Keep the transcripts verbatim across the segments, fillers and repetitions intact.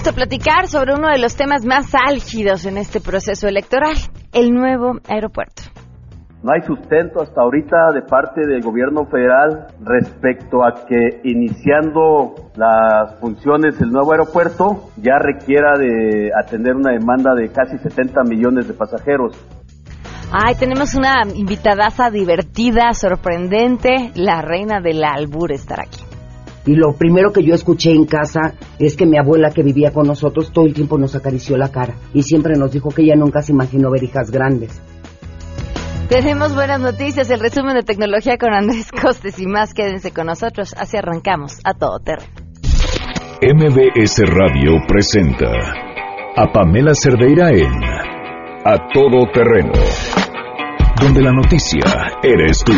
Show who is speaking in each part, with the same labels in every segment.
Speaker 1: Listo a platicar sobre uno de los temas más álgidos en este proceso electoral, el nuevo aeropuerto.
Speaker 2: No hay sustento hasta ahorita de parte del gobierno federal respecto a que iniciando las funciones del nuevo aeropuerto ya requiera de atender una demanda de casi setenta millones de pasajeros.
Speaker 1: Ay, tenemos una invitadaza divertida, sorprendente, la reina del albur estará aquí.
Speaker 3: Y lo primero que yo escuché en casa es que mi abuela, que vivía con nosotros, todo el tiempo nos acarició la cara y siempre nos dijo que ella nunca se imaginó ver hijas grandes.
Speaker 1: Tenemos buenas noticias, el resumen de tecnología con Andrés Costes y más. Quédense con nosotros, así arrancamos a todo terreno.
Speaker 4: M B S Radio presenta a Pamela Cerdeira en A Todo Terreno, donde la noticia eres tú.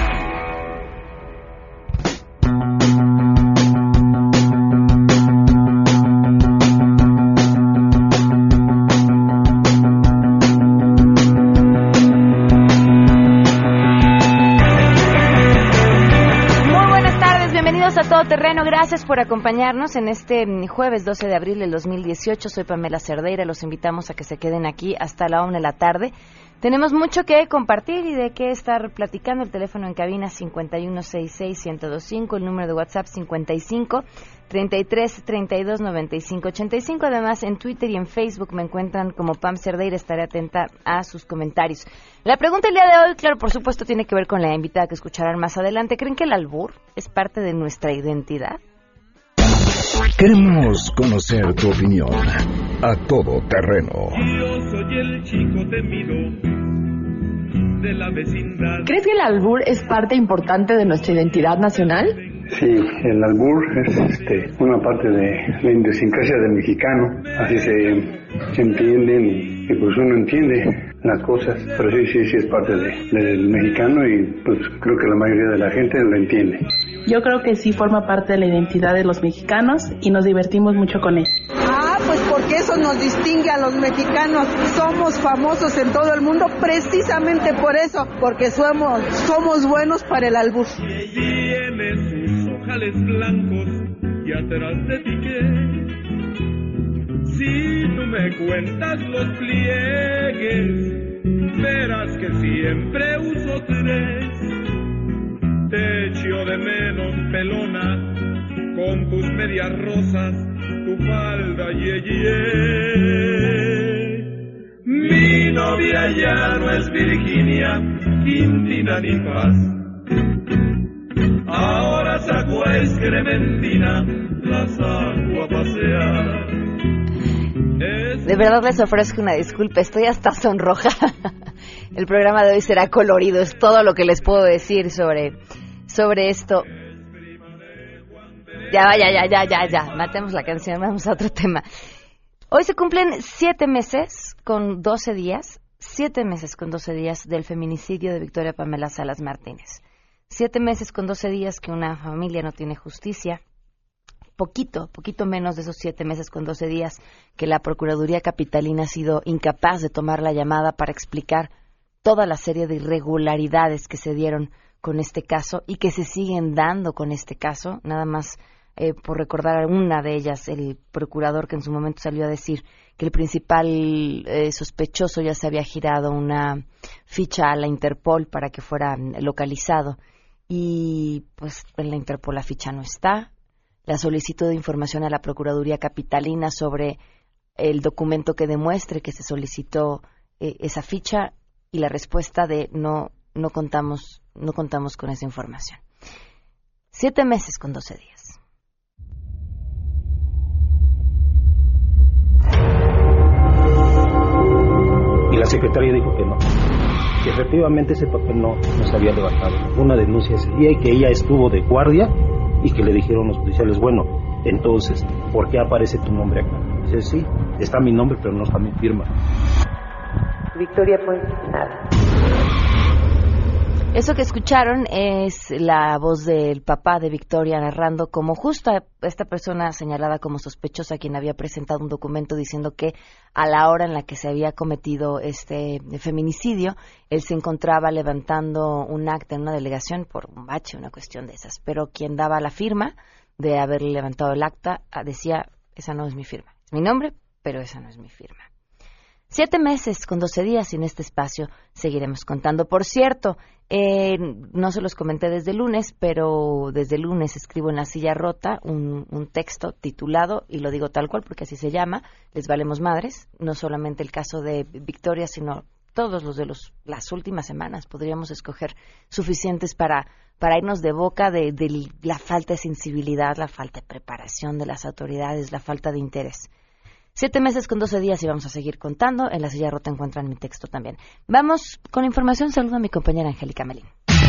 Speaker 1: Terreno, gracias por acompañarnos en este jueves doce de abril del dos mil dieciocho. Soy Pamela Cerdeira, los invitamos a que se queden aquí hasta la una de la tarde. Tenemos mucho que compartir y de qué estar platicando. El teléfono en cabina cincuenta y uno sesenta y seis, ciento veinticinco, el número de WhatsApp cincuenta y cinco, treinta y tres, treinta y dos, noventa y cinco, ochenta y cinco. Además, en Twitter y en Facebook me encuentran como Pam Cerdeira. Estaré atenta a sus comentarios. La pregunta del día de hoy, claro, por supuesto, tiene que ver con la invitada que escucharán más adelante. ¿Creen que el albur es parte de nuestra identidad?
Speaker 4: Queremos conocer tu opinión. A Todo Terreno.
Speaker 5: Yo soy el chico temido de la vecindad.
Speaker 6: ¿Crees que el albur es parte importante de nuestra identidad nacional?
Speaker 7: Sí, el albur es este, una parte de la idiosincrasia del mexicano. Así se, se entienden y, y pues uno entiende las cosas, pero sí, sí, sí es parte de, del mexicano y pues creo que la mayoría de la gente lo entiende.
Speaker 6: Yo creo que sí forma parte de la identidad de los mexicanos y nos divertimos mucho con él.
Speaker 8: Ah, pues porque eso nos distingue a los mexicanos. Somos famosos en todo el mundo precisamente por eso, porque somos, somos buenos para el albur.
Speaker 5: Tiene sus ojales blancos y atrás de ti qué. Si tú me cuentas los pliegues, verás que siempre uso tres. Te echo de menos, pelona, con tus medias rosas, tu falda ye, ye. Mi novia ya no es Virginia, Quintina ni Paz. Ahora saco a Excrementina, la saco a pasear.
Speaker 1: De verdad les ofrezco una disculpa, estoy hasta sonrojada. El programa de hoy será colorido, es todo lo que les puedo decir sobre, sobre esto. Ya, ya, ya, ya, ya, ya, matemos la canción, vamos a otro tema. Hoy se cumplen siete meses con doce días, siete meses con doce días del feminicidio de Victoria Pamela Salas Martínez. Siete meses con doce días que una familia no tiene justicia. Poquito, poquito menos de esos siete meses con doce días que la Procuraduría Capitalina ha sido incapaz de tomar la llamada para explicar toda la serie de irregularidades que se dieron con este caso y que se siguen dando con este caso. Nada más eh, por recordar una de ellas, el procurador que en su momento salió a decir que el principal eh, sospechoso ya se había girado una ficha a la Interpol para que fuera localizado y pues en la Interpol la ficha no está. La solicitud de información a la Procuraduría Capitalina sobre el documento que demuestre que se solicitó eh, esa ficha y la respuesta de no no contamos no contamos con esa información. Siete meses con doce días.
Speaker 9: Y la secretaria dijo que no, que efectivamente ese papel no, no se había levantado una denuncia ese día y que ella estuvo de guardia y que le dijeron los policiales, bueno, entonces, ¿por qué aparece tu nombre acá? Dice, sí, está mi nombre, pero no está mi firma.
Speaker 10: Victoria Puente, nada.
Speaker 1: Eso que escucharon es la voz del papá de Victoria narrando como justo esta persona señalada como sospechosa, quien había presentado un documento diciendo que a la hora en la que se había cometido este feminicidio, él se encontraba levantando un acta en una delegación por un bache, una cuestión de esas. Pero quien daba la firma de haberle levantado el acta decía, esa no es mi firma, es mi nombre, pero esa no es mi firma. Siete meses con doce días y en este espacio seguiremos contando. Por cierto, eh, no se los comenté desde el lunes, pero desde el lunes escribo en La Silla Rota un, un texto titulado, y lo digo tal cual porque así se llama, Les valemos madres. No solamente el caso de Victoria, sino todos los de los, las últimas semanas. Podríamos escoger suficientes para, para irnos de boca de, de la falta de sensibilidad, la falta de preparación de las autoridades, la falta de interés. Siete meses con doce días y vamos a seguir contando. En La Silla Rota encuentran mi texto también. Vamos con información. Saludo a mi compañera Angélica Melín.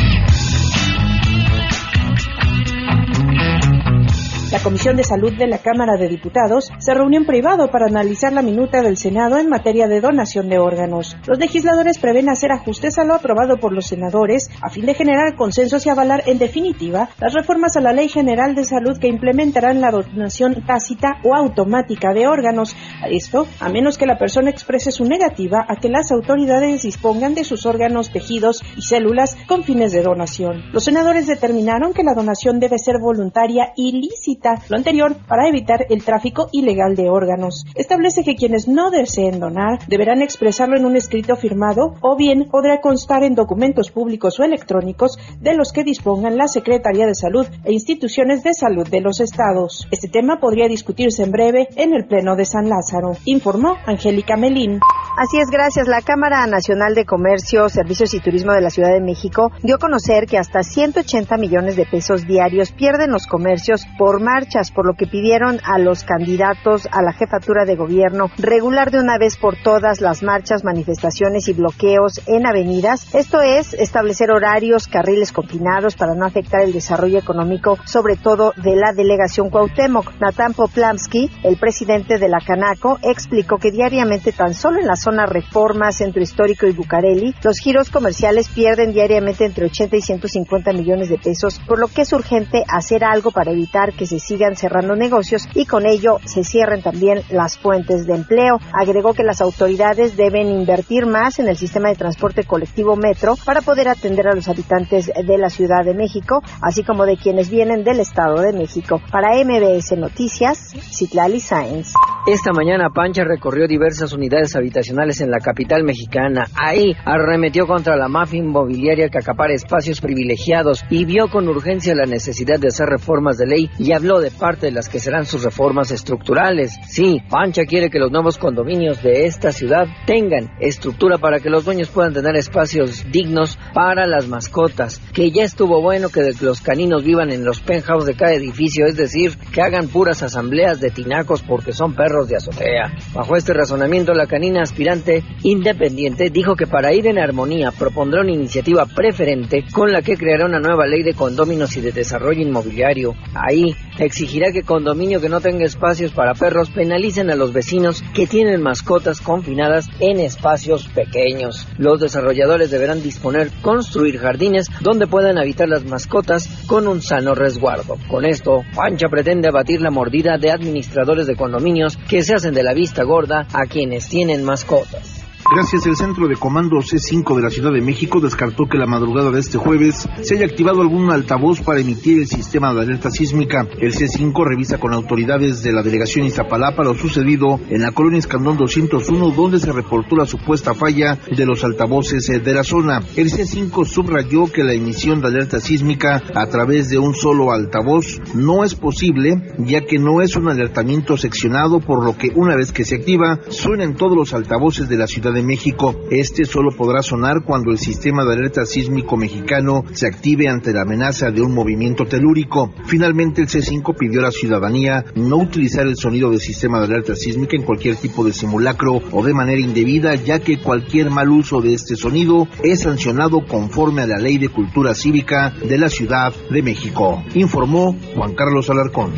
Speaker 11: La Comisión de Salud de la Cámara de Diputados se reunió en privado para analizar la minuta del Senado en materia de donación de órganos. Los legisladores prevén hacer ajustes a lo aprobado por los senadores a fin de generar consensos y avalar en definitiva las reformas a la Ley General de Salud que implementarán la donación tácita o automática de órganos. Esto, a menos que la persona exprese su negativa a que las autoridades dispongan de sus órganos, tejidos y células con fines de donación. Los senadores determinaron que la donación debe ser voluntaria y lícita, lo anterior para evitar el tráfico ilegal de órganos. Establece que quienes no deseen donar deberán expresarlo en un escrito firmado o bien podrá constar en documentos públicos o electrónicos de los que dispongan la Secretaría de Salud e instituciones de salud de los estados. Este tema podría discutirse en breve en el Pleno de San Lázaro, informó Angélica Melín.
Speaker 12: Así es, gracias. La Cámara Nacional de Comercio, Servicios y Turismo de la Ciudad de México dio a conocer que hasta ciento ochenta millones de pesos diarios pierden los comercios por marchas, por lo que pidieron a los candidatos a la jefatura de gobierno regular de una vez por todas las marchas, manifestaciones y bloqueos en avenidas. Esto es, establecer horarios, carriles confinados para no afectar el desarrollo económico, sobre todo de la delegación Cuauhtémoc. Natán Poplamsky, el presidente de la Canaco, explicó que diariamente tan solo en la zona Reforma, Centro Histórico y Bucareli, los giros comerciales pierden diariamente entre ochenta y ciento cincuenta millones de pesos, por lo que es urgente hacer algo para evitar que se sigan cerrando negocios y con ello se cierren también las fuentes de empleo. Agregó que las autoridades deben invertir más en el sistema de transporte colectivo Metro para poder atender a los habitantes de la Ciudad de México, así como de quienes vienen del Estado de México. Para M B S Noticias, Citlali Sáenz.
Speaker 13: Esta mañana Pancha recorrió diversas unidades habitacionales en la capital mexicana. Ahí arremetió contra la mafia inmobiliaria que acapara espacios privilegiados y vio con urgencia la necesidad de hacer reformas de ley y habló de parte de las que serán sus reformas estructurales. Sí, Pancha quiere que los nuevos condominios de esta ciudad tengan estructura para que los dueños puedan tener espacios dignos para las mascotas, que ya estuvo bueno que los caninos vivan en los penthouse de cada edificio, es decir, que hagan puras asambleas de tinacos porque son perros de azotea. Bajo este razonamiento, la canina aspirante independiente dijo que para ir en armonía propondrá una iniciativa preferente con la que creará una nueva ley de condóminos y de desarrollo inmobiliario. Ahí exigirá que condominio que no tenga espacios para perros penalicen a los vecinos que tienen mascotas confinadas en espacios pequeños. Los desarrolladores deberán disponer, construir jardines donde puedan habitar las mascotas con un sano resguardo. Con esto, Pancha pretende abatir la mordida de administradores de condominios que se hacen de la vista gorda a quienes tienen mascotas.
Speaker 14: Gracias, el Centro de Comando C cinco de la Ciudad de México descartó que la madrugada de este jueves se haya activado algún altavoz para emitir el sistema de alerta sísmica. El C cinco revisa con autoridades de la delegación Iztapalapa lo sucedido en la colonia Escandón doscientos uno, donde se reportó la supuesta falla de los altavoces de la zona. El C cinco subrayó que la emisión de alerta sísmica a través de un solo altavoz no es posible, ya que no es un alertamiento seccionado, por lo que una vez que se activa, suenan todos los altavoces de la Ciudad de México. Este solo podrá sonar cuando el sistema de alerta sísmico mexicano se active ante la amenaza de un movimiento telúrico. Finalmente, el C cinco pidió a la ciudadanía no utilizar el sonido del sistema de alerta sísmica en cualquier tipo de simulacro o de manera indebida, ya que cualquier mal uso de este sonido es sancionado conforme a la Ley de Cultura Cívica de la Ciudad de México, informó Juan Carlos Alarcón.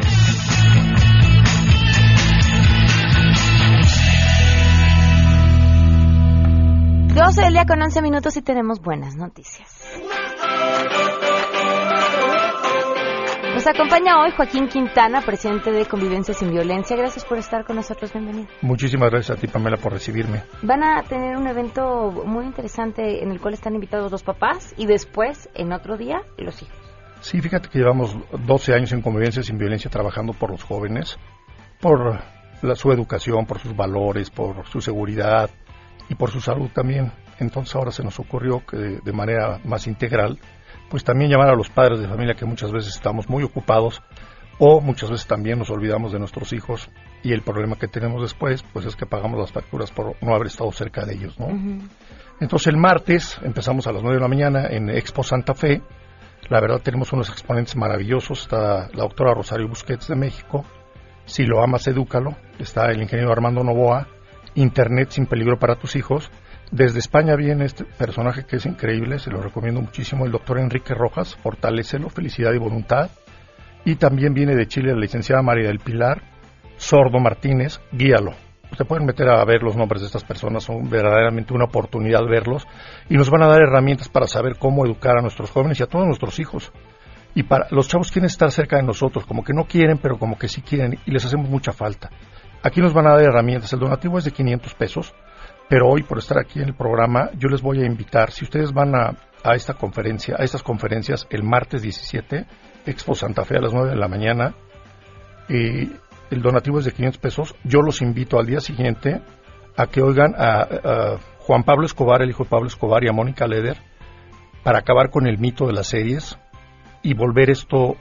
Speaker 1: doce del día con once minutos y tenemos buenas noticias. Nos acompaña hoy Joaquín Quintana, presidente de Convivencia Sin Violencia. Gracias por estar con nosotros, bienvenido.
Speaker 15: Muchísimas gracias a ti, Pamela, por recibirme.
Speaker 1: Van a tener un evento muy interesante en el cual están invitados los papás y después, en otro día, los hijos.
Speaker 15: Sí, fíjate que llevamos doce años en Convivencia Sin Violencia trabajando por los jóvenes, por la, su educación, por sus valores, por su seguridad y por su salud también. Entonces ahora se nos ocurrió que de, de manera más integral, pues también llamar a los padres de familia, que muchas veces estamos muy ocupados o muchas veces también nos olvidamos de nuestros hijos, y el problema que tenemos después pues es que pagamos las facturas por no haber estado cerca de ellos, ¿no? Uh-huh. Entonces el martes empezamos a las nueve de la mañana en Expo Santa Fe. La verdad tenemos unos exponentes maravillosos. Está la doctora Rosario Busquets de México, Si lo amas, edúcalo. Está el ingeniero Armando Novoa, Internet sin peligro para tus hijos. Desde España viene este personaje que es increíble, se lo recomiendo muchísimo, el doctor Enrique Rojas, Fortalécelo, Felicidad y Voluntad. Y también viene de Chile la licenciada María del Pilar Sordo Martínez, Guíalo. Ustedes pueden meter a ver los nombres de estas personas, son verdaderamente una oportunidad verlos, y nos van a dar herramientas para saber cómo educar a nuestros jóvenes y a todos nuestros hijos. Y para los chavos quieren estar cerca de nosotros, como que no quieren, pero como que sí quieren, y les hacemos mucha falta. Aquí nos van a dar herramientas. El donativo es de quinientos pesos, pero hoy, por estar aquí en el programa, yo les voy a invitar, si ustedes van a, a esta conferencia, a estas conferencias el martes diecisiete, Expo Santa Fe a las nueve de la mañana, y el donativo es de quinientos pesos, yo los invito al día siguiente a que oigan a, a Juan Pablo Escobar, el hijo de Pablo Escobar, y a Mónica Leder, para acabar con el mito de las series y volver esto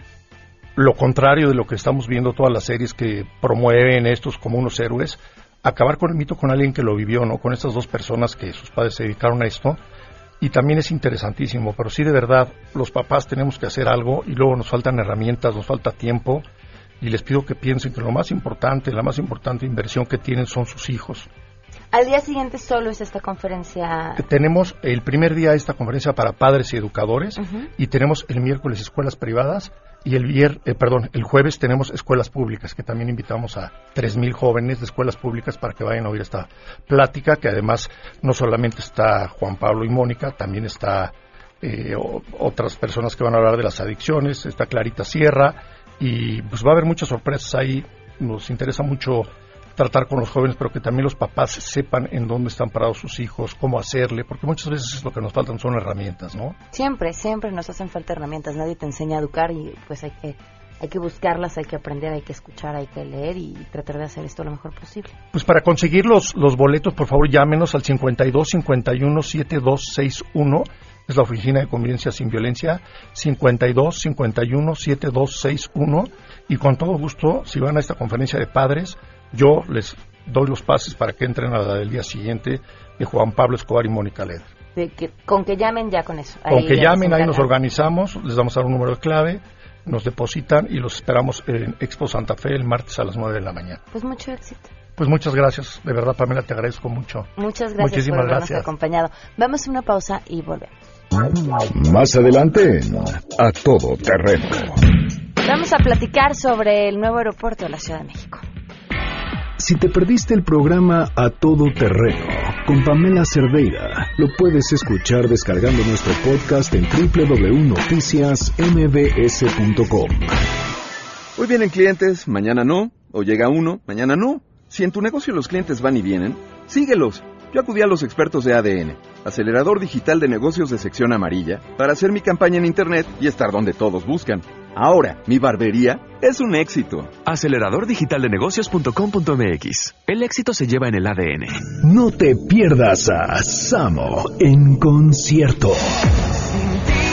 Speaker 15: lo contrario de lo que estamos viendo todas las series que promueven estos como unos héroes, acabar con el mito con alguien que lo vivió, ¿no? Con estas dos personas que sus padres se dedicaron a esto. Y también es interesantísimo, pero sí, de verdad, los papás tenemos que hacer algo y luego nos faltan herramientas, nos falta tiempo, y les pido que piensen que lo más importante, la más importante inversión que tienen son sus hijos.
Speaker 1: Al día siguiente solo es esta conferencia.
Speaker 15: Tenemos el primer día esta conferencia para padres y educadores, uh-huh. y tenemos el miércoles escuelas privadas, y el vier, eh, perdón, el jueves tenemos escuelas públicas, que también invitamos a tres mil jóvenes de escuelas públicas para que vayan a oír esta plática, que además no solamente está Juan Pablo y Mónica, también está eh, o, otras personas que van a hablar de las adicciones, está Clarita Sierra, y pues va a haber muchas sorpresas ahí. Nos interesa mucho tratar con los jóvenes, pero que también los papás sepan en dónde están parados sus hijos, cómo hacerle, porque muchas veces lo que nos faltan son herramientas, ¿no?
Speaker 1: Siempre, siempre nos hacen falta herramientas, nadie te enseña a educar y pues hay que hay que buscarlas, hay que aprender, hay que escuchar, hay que leer y tratar de hacer esto lo mejor posible.
Speaker 15: Pues para conseguir los, los boletos, por favor, llámenos al cincuenta y dos cincuenta y uno setenta y dos sesenta y uno, es la Oficina de Convivencia Sin Violencia, cincuenta y dos cincuenta y uno setenta y dos sesenta y uno, y con todo gusto, si van a esta conferencia de padres, yo les doy los pases para que entren a la del día siguiente de Juan Pablo Escobar y Mónica Leder.
Speaker 1: De que, con que llamen ya con eso.
Speaker 15: Ahí con que llamen, ahí nos organizamos, les damos a dar un número de clave, nos depositan y los esperamos en Expo Santa Fe el martes a las nueve de la mañana.
Speaker 1: Pues mucho éxito.
Speaker 15: Pues muchas gracias, de verdad, Pamela, te agradezco mucho.
Speaker 1: Muchas gracias.
Speaker 15: Muchísimas
Speaker 1: por habernos
Speaker 15: gracias.
Speaker 1: acompañado. Vamos a una pausa y volvemos.
Speaker 4: Más adelante en A Todo Terreno.
Speaker 1: Vamos a platicar sobre el nuevo aeropuerto de la Ciudad de México.
Speaker 4: Si te perdiste el programa A Todo Terreno con Pamela Cerdeira, lo puedes escuchar descargando nuestro podcast en doble u doble u doble u punto noticias m b s punto com.
Speaker 16: Hoy vienen clientes, mañana no, o llega uno, mañana no. Si en tu negocio los clientes van y vienen, síguelos. Yo acudí a los expertos de A D N, acelerador digital de negocios de sección amarilla, para hacer mi campaña en Internet y estar donde todos buscan. Ahora, mi barbería es un éxito.
Speaker 17: acelerador digital de negocios punto com punto m x. El éxito se lleva en el A D N.
Speaker 4: No te pierdas a Samo en concierto.
Speaker 5: Sin ti,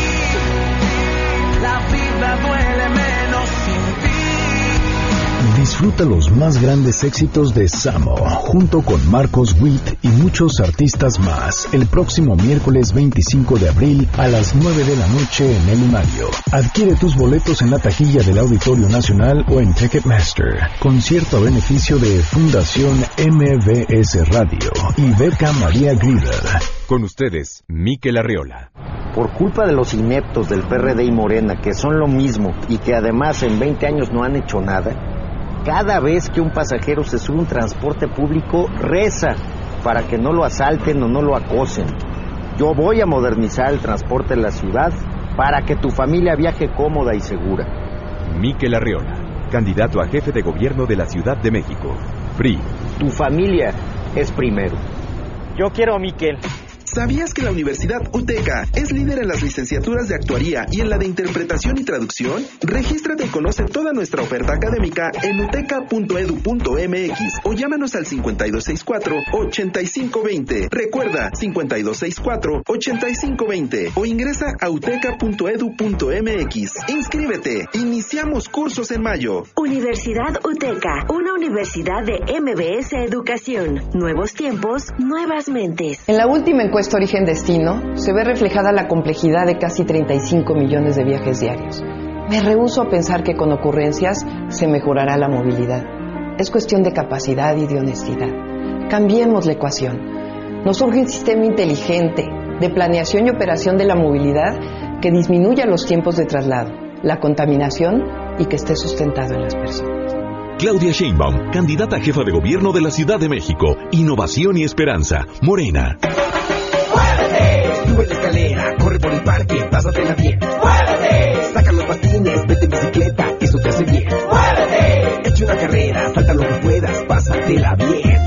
Speaker 5: la vida duele menos sin ti.
Speaker 4: Disfruta los más grandes éxitos de Samo, junto con Marcos Witt y muchos artistas más, el próximo miércoles veinticinco de abril a las nueve de la noche en el Lunario. Adquiere tus boletos en la taquilla del Auditorio Nacional o en Ticketmaster. Concierto a beneficio de Fundación M V S Radio y Beca María Grieber.
Speaker 17: Con ustedes, Mikel Arriola.
Speaker 18: Por culpa de los ineptos del P R D y Morena, que son lo mismo y que además en veinte años no han hecho nada, cada vez que un pasajero se sube a un transporte público, reza para que no lo asalten o no lo acosen. Yo voy a modernizar el transporte en la ciudad para que tu familia viaje cómoda y segura.
Speaker 17: Mikel Arriola, candidato a jefe de gobierno de la Ciudad de México. P R I.
Speaker 18: Tu familia es primero.
Speaker 19: Yo quiero a Mikel. ¿Sabías que la Universidad UTECA es líder en las licenciaturas de actuaría y en la de interpretación y traducción? Regístrate y conoce toda nuestra oferta académica en uteca punto edu punto mx o llámanos al cincuenta y dos sesenta y cuatro, ochenta y cinco veinte. Recuerda, cincuenta y dos sesenta y cuatro, ochenta y cinco veinte o ingresa a uteca punto edu punto mx. Inscríbete. Iniciamos cursos en mayo.
Speaker 20: Universidad UTECA, una universidad de M B S Educación. Nuevos tiempos, nuevas mentes.
Speaker 21: En la última encuesta Origen Destino se ve reflejada la complejidad de casi treinta y cinco millones de viajes diarios. Me rehúso a pensar que con ocurrencias se mejorará la movilidad. Es cuestión de capacidad y de honestidad. Cambiemos la ecuación. Nos urge un sistema inteligente de planeación y operación de la movilidad que disminuya los tiempos de traslado, la contaminación y que esté sustentado en las personas.
Speaker 22: Claudia Sheinbaum, candidata a jefa de gobierno de la Ciudad de México. Innovación y esperanza. Morena.
Speaker 23: ¡Muévete! Sube la escalera, corre por el parque, pásatela bien. ¡Muévete! Saca los patines, vete en bicicleta, eso te hace bien. ¡Muévete! Echa una carrera, salta lo que puedas, pásatela bien.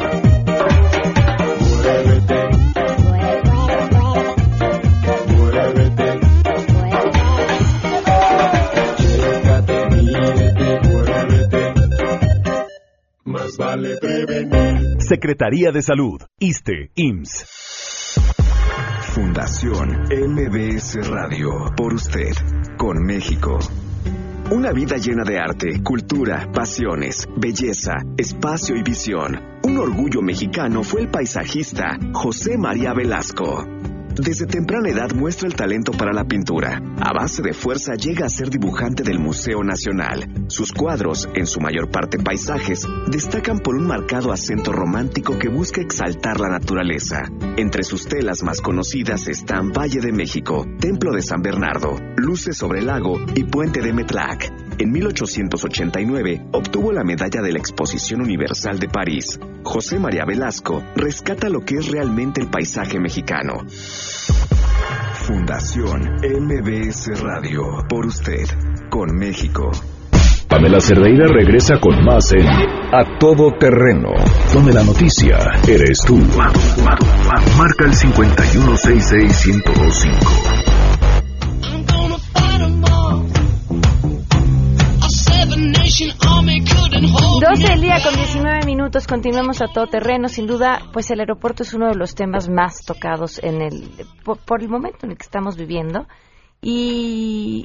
Speaker 22: Más vale prevenir. Secretaría de Salud, ISSSTE, I M S S.
Speaker 24: Fundación M B S Radio. Por usted, con México. Una vida llena de arte, cultura, pasiones, belleza, espacio y visión. Un orgullo mexicano fue el paisajista José María Velasco. Desde temprana edad muestra el talento para la pintura. A base de fuerza llega a ser dibujante del Museo Nacional. Sus cuadros, en su mayor parte paisajes, destacan por un marcado acento romántico que busca exaltar la naturaleza. Entre sus telas más conocidas están Valle de México, Templo de San Bernardo, Luces sobre el lago y Puente de Metlac. En mil ochocientos ochenta y nueve obtuvo la medalla de la Exposición Universal de París. José María Velasco rescata lo que es realmente el paisaje mexicano. Fundación M B S Radio. Por usted, con México.
Speaker 4: Pamela Cerdeira regresa con más en A Todo Terreno, donde la noticia eres tú. Marca el cincuenta y uno sesenta y seis, ciento veinticinco.
Speaker 1: doce del día con diecinueve minutos, continuamos a todo terreno. Sin duda, pues el aeropuerto es uno de los temas más tocados en el por, por el momento en el que estamos viviendo, y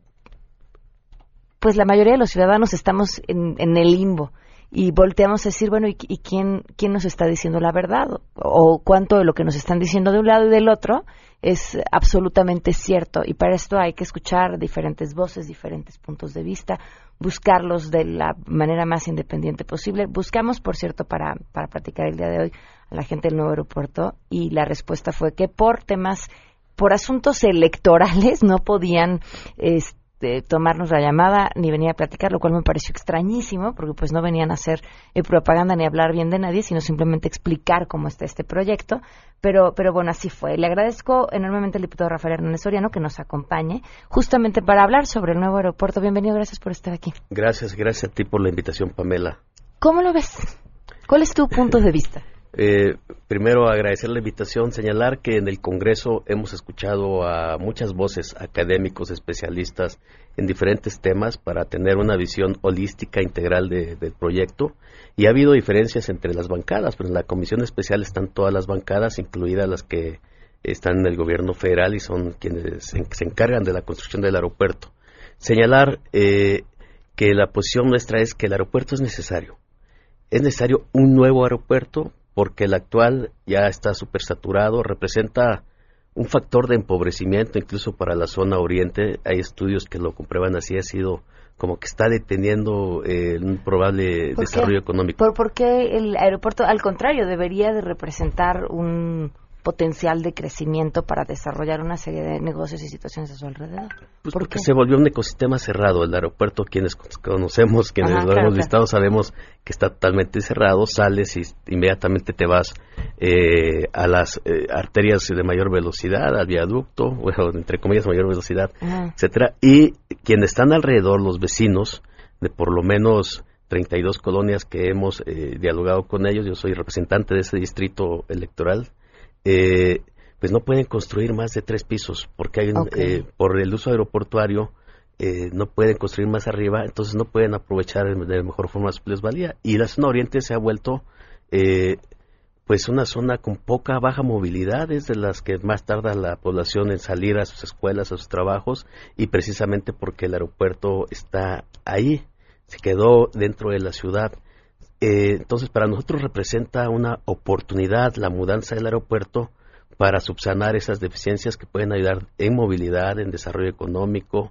Speaker 1: pues la mayoría de los ciudadanos estamos en, en el limbo y volteamos a decir, bueno, ¿y, y quién, quién nos está diciendo la verdad? O, o cuánto de lo que nos están diciendo de un lado y del otro es absolutamente cierto, y para esto hay que escuchar diferentes voces, diferentes puntos de vista, buscarlos de la manera más independiente posible. Buscamos, por cierto, para, para platicar el día de hoy a la gente del nuevo aeropuerto, y la respuesta fue que por temas, por asuntos electorales no podían este, tomarnos la llamada ni venir a platicar, lo cual me pareció extrañísimo, porque pues no venían a hacer eh, propaganda ni a hablar bien de nadie, sino simplemente explicar cómo está este proyecto. Pero, pero bueno, así fue. Le agradezco enormemente al diputado Rafael Hernández Soriano que nos acompañe justamente para hablar sobre el nuevo aeropuerto. Bienvenido, gracias por estar aquí.
Speaker 25: Gracias, gracias a ti por la invitación, Pamela.
Speaker 1: ¿Cómo lo ves? ¿Cuál es tu punto de vista?
Speaker 25: Eh, primero, agradecer la invitación, señalar que en el Congreso hemos escuchado a muchas voces, académicos, especialistas en diferentes temas para tener una visión holística, integral de, del proyecto, y ha habido diferencias entre las bancadas, pero en la Comisión Especial están todas las bancadas, incluidas las que están en el gobierno federal y son quienes se, se encargan de la construcción del aeropuerto. Señalar eh, que la posición nuestra es que el aeropuerto es necesario. Es necesario un nuevo aeropuerto, porque el actual ya está supersaturado, representa un factor de empobrecimiento incluso para la zona oriente. Hay estudios que lo comprueban así, ha sido como que está deteniendo eh, un probable desarrollo económico.
Speaker 1: ¿Por, ¿Por qué el aeropuerto, al contrario, debería de representar un potencial de crecimiento para desarrollar una serie de negocios y situaciones a su alrededor?
Speaker 25: Pues
Speaker 1: ¿Por
Speaker 25: porque
Speaker 1: qué?
Speaker 25: se volvió un ecosistema cerrado. El aeropuerto, quienes conocemos, quienes
Speaker 1: Ajá,
Speaker 25: lo
Speaker 1: claro,
Speaker 25: hemos
Speaker 1: claro.
Speaker 25: visitado, sabemos que está totalmente cerrado. Sales y inmediatamente te vas eh, a las eh, arterias de mayor velocidad, al viaducto, bueno, entre comillas, mayor velocidad,
Speaker 1: Ajá.
Speaker 25: etcétera. Y quienes están alrededor, los vecinos de por lo menos treinta y dos colonias que hemos eh, dialogado con ellos, yo soy representante de ese distrito electoral, Eh, pues no pueden construir más de tres pisos, porque hay un,
Speaker 1: Okay.
Speaker 25: eh, por el uso aeroportuario eh, no pueden construir más arriba, entonces no pueden aprovechar de mejor forma su plusvalía. Y la zona oriente se ha vuelto eh, pues una zona con poca, baja movilidad, es de las que más tarda la población en salir a sus escuelas, a sus trabajos, y precisamente porque el aeropuerto está ahí, se quedó dentro de la ciudad. Eh, entonces para nosotros representa una oportunidad la mudanza del aeropuerto para subsanar esas deficiencias que pueden ayudar en movilidad, en desarrollo económico,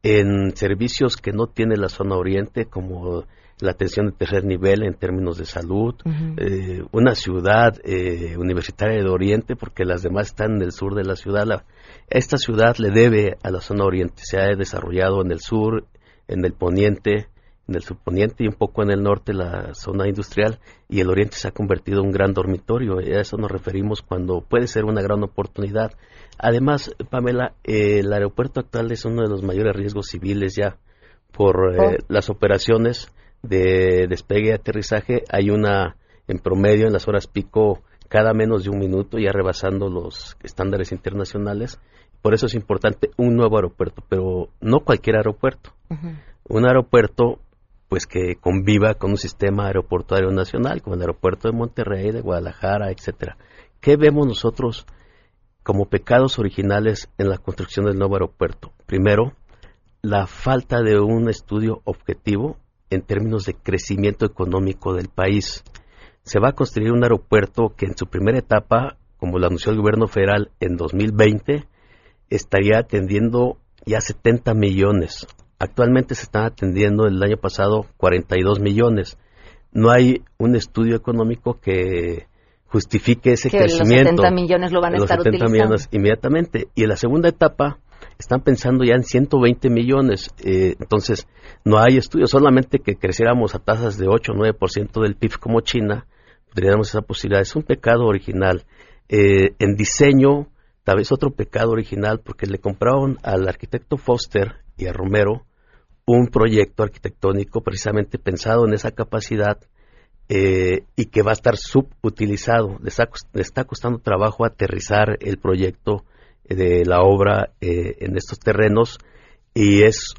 Speaker 25: en servicios que no tiene la zona oriente, como la atención de tercer nivel en términos de salud, uh-huh. eh, una ciudad eh, universitaria de oriente, porque las demás están en el sur de la ciudad. La, esta ciudad le debe a la zona oriente, se ha desarrollado en el sur, en el poniente, en el subponiente y un poco en el norte la zona industrial, y el oriente se ha convertido en un gran dormitorio. A eso nos referimos cuando puede ser una gran oportunidad. Además, Pamela, eh, el aeropuerto actual es uno de los mayores riesgos civiles ya por eh, oh. las operaciones de despegue y aterrizaje. Hay una en promedio en las horas pico cada menos de un minuto, ya rebasando los estándares internacionales. Por eso es importante un nuevo aeropuerto, pero no cualquier aeropuerto. Uh-huh. Un aeropuerto pues que conviva con un sistema aeroportuario nacional, como el aeropuerto de Monterrey, de Guadalajara, etcétera. ¿Qué vemos nosotros como pecados originales en la construcción del nuevo aeropuerto? Primero, la falta de un estudio objetivo en términos de crecimiento económico del país. Se va a construir un aeropuerto que en su primera etapa, como lo anunció el gobierno federal en dos mil veinte, estaría atendiendo ya setenta millones. Actualmente se están atendiendo el año pasado cuarenta y dos millones. No hay un estudio económico que justifique ese
Speaker 1: que
Speaker 25: crecimiento.
Speaker 1: Los setenta millones lo van a
Speaker 25: los
Speaker 1: estar
Speaker 25: setenta
Speaker 1: utilizando.
Speaker 25: Millones inmediatamente. Y en la segunda etapa están pensando ya en ciento veinte millones. Eh, entonces, no hay estudio. Solamente que creciéramos a tasas de ocho o nueve por ciento del P I B como China, tendríamos esa posibilidad. Es un pecado original. Eh, en diseño, tal vez otro pecado original, porque le compraron al arquitecto Foster y a Romero un proyecto arquitectónico precisamente pensado en esa capacidad eh, y que va a estar subutilizado. Le está, le está costando trabajo aterrizar el proyecto de la obra eh, en estos terrenos, y es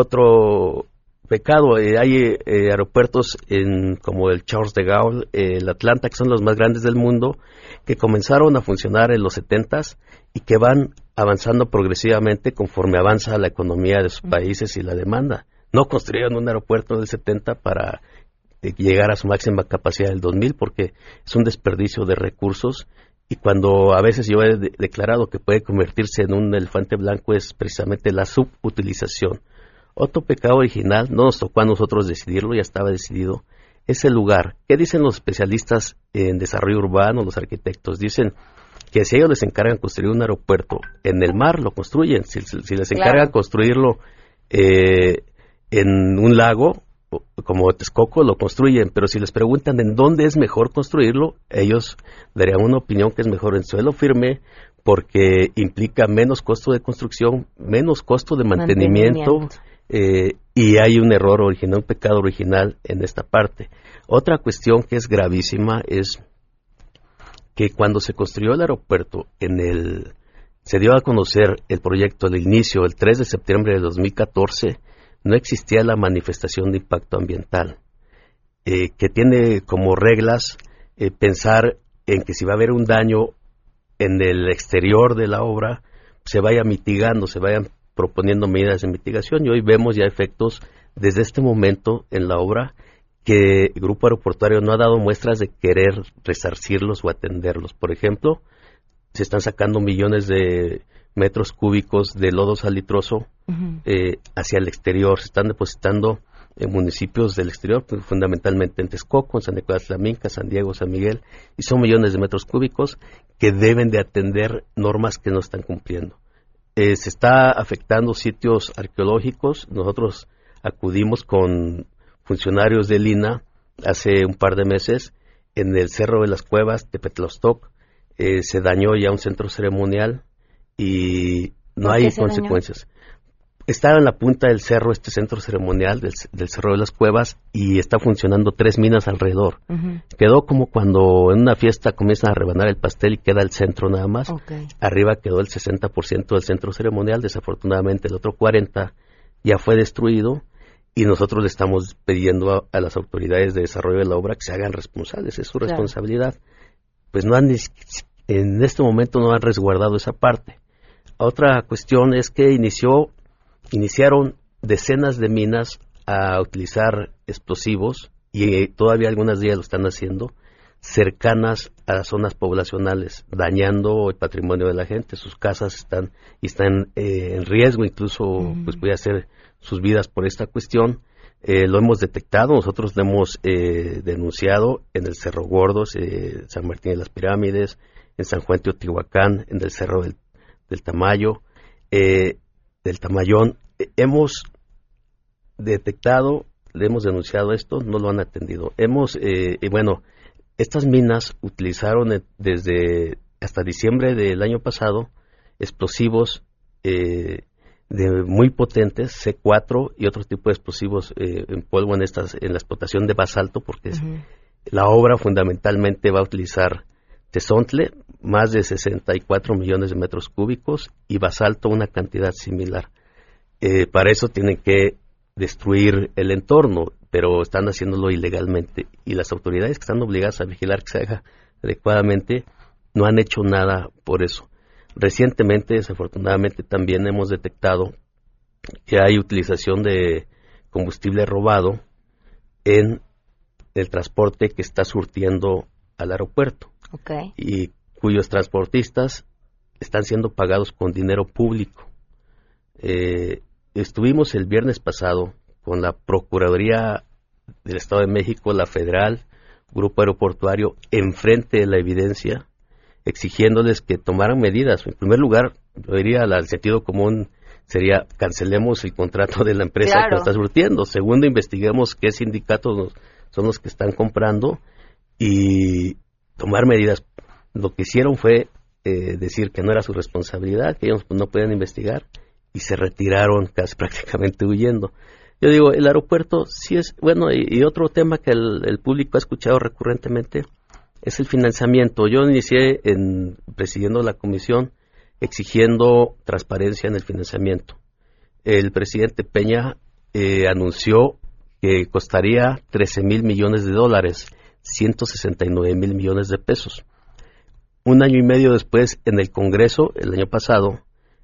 Speaker 25: otro pecado. Eh, hay eh, aeropuertos en, como el Charles de Gaulle, eh, el Atlanta, que son los más grandes del mundo, que comenzaron a funcionar en los setentas y que van avanzando progresivamente conforme avanza la economía de sus países y la demanda. No construyeron un aeropuerto del setenta para eh, llegar a su máxima capacidad del dos mil, porque es un desperdicio de recursos, y cuando a veces yo he de- declarado que puede convertirse en un elefante blanco es precisamente la subutilización. Otro pecado original, no nos tocó a nosotros decidirlo, ya estaba decidido, es el lugar. ¿Qué dicen los especialistas en desarrollo urbano, los arquitectos? Dicen que si ellos les encargan construir un aeropuerto en el mar, lo construyen. Si, si, si les encargan
Speaker 1: Claro.
Speaker 25: construirlo eh, en un lago, como Texcoco, lo construyen. Pero si les preguntan en dónde es mejor construirlo, ellos darían una opinión que es mejor en suelo firme, porque implica menos costo de construcción, menos costo de mantenimiento,
Speaker 1: Mantenimiento.
Speaker 25: eh, y hay un error original, un pecado original en esta parte. Otra cuestión que es gravísima es que cuando se construyó el aeropuerto, en el se dio a conocer el proyecto al inicio, el tres de septiembre de dos mil catorce, no existía la manifestación de impacto ambiental, eh, que tiene como reglas eh, pensar en que si va a haber un daño en el exterior de la obra, se vaya mitigando, se vayan proponiendo medidas de mitigación, y hoy vemos ya efectos desde este momento en la obra, que el Grupo Aeroportuario no ha dado muestras de querer resarcirlos o atenderlos. Por ejemplo, se están sacando millones de metros cúbicos de lodo salitroso
Speaker 1: Ujú.
Speaker 25: eh, hacia el exterior, se están depositando en municipios del exterior, pues, fundamentalmente en Texcoco, en San Nicolás Tlaminca, San Diego, San Miguel, y son millones de metros cúbicos que deben de atender normas que no están cumpliendo. Eh, se está afectando sitios arqueológicos. Nosotros acudimos con funcionarios del I N A hace un par de meses en el Cerro de las Cuevas de Petlostoc. Eh, se dañó ya un centro ceremonial y no
Speaker 1: ¿Por
Speaker 25: hay
Speaker 1: qué se dañó?
Speaker 25: consecuencias. Estaba en la punta del cerro, este centro ceremonial del, del Cerro de las Cuevas, y está funcionando tres minas alrededor. Uh-huh. Quedó como cuando en una fiesta comienzan a rebanar el pastel y queda el centro nada más. Okay. Arriba quedó el sesenta por ciento del centro ceremonial, desafortunadamente el otro cuarenta por ciento ya fue destruido, y nosotros le estamos pidiendo a, a las autoridades de desarrollo de la obra que se hagan responsables, es su claro. responsabilidad. Pues no han, en este momento no han resguardado esa parte. Otra cuestión es que inició Iniciaron decenas de minas a utilizar explosivos, y todavía algunas de ellas lo están haciendo, cercanas a las zonas poblacionales, dañando el patrimonio de la gente. Sus casas están y están eh, en riesgo, incluso mm. pues puede hacer sus vidas por esta cuestión. Eh, lo hemos detectado, nosotros lo hemos eh, denunciado en el Cerro Gordos, eh, San Martín de las Pirámides, en San Juan Teotihuacán, en el Cerro del, del Tamayo, eh, del Tamayón. Hemos detectado, le hemos denunciado esto, no lo han atendido. Hemos, eh, y bueno, estas minas utilizaron desde hasta diciembre del año pasado explosivos eh, de muy potentes, C cuatro y otro tipo de explosivos eh, en polvo en estas en la explotación de basalto, porque uh-huh. la obra fundamentalmente va a utilizar tezontle, más de sesenta y cuatro millones de metros cúbicos, y basalto una cantidad similar. Eh, para eso tienen que destruir el entorno, pero están haciéndolo ilegalmente, y las autoridades que están obligadas a vigilar que se haga adecuadamente no han hecho nada por eso. Recientemente, desafortunadamente, también hemos detectado que hay utilización de combustible robado en el transporte que está surtiendo al aeropuerto, okay. y cuyos transportistas están siendo pagados con dinero público. Eh, estuvimos el viernes pasado con la Procuraduría del Estado de México, la Federal, Grupo Aeroportuario, enfrente de la evidencia, exigiéndoles que tomaran medidas. En primer lugar, yo diría, al sentido común sería: cancelemos el contrato de la empresa claro. que lo está surtiendo. Segundo, investiguemos qué sindicatos son los que están comprando y tomar medidas. Lo que hicieron fue eh, decir que no era su responsabilidad, que ellos pues, no podían investigar, y se retiraron casi prácticamente huyendo. Yo digo, el aeropuerto sí es, bueno, y, y otro tema que el, el público ha escuchado recurrentemente es el financiamiento. Yo inicié en, presidiendo la comisión exigiendo transparencia en el financiamiento. El presidente Peña eh, anunció que costaría trece mil millones de dólares, ciento sesenta y nueve mil millones de pesos. Un año y medio después, en el Congreso, el año pasado,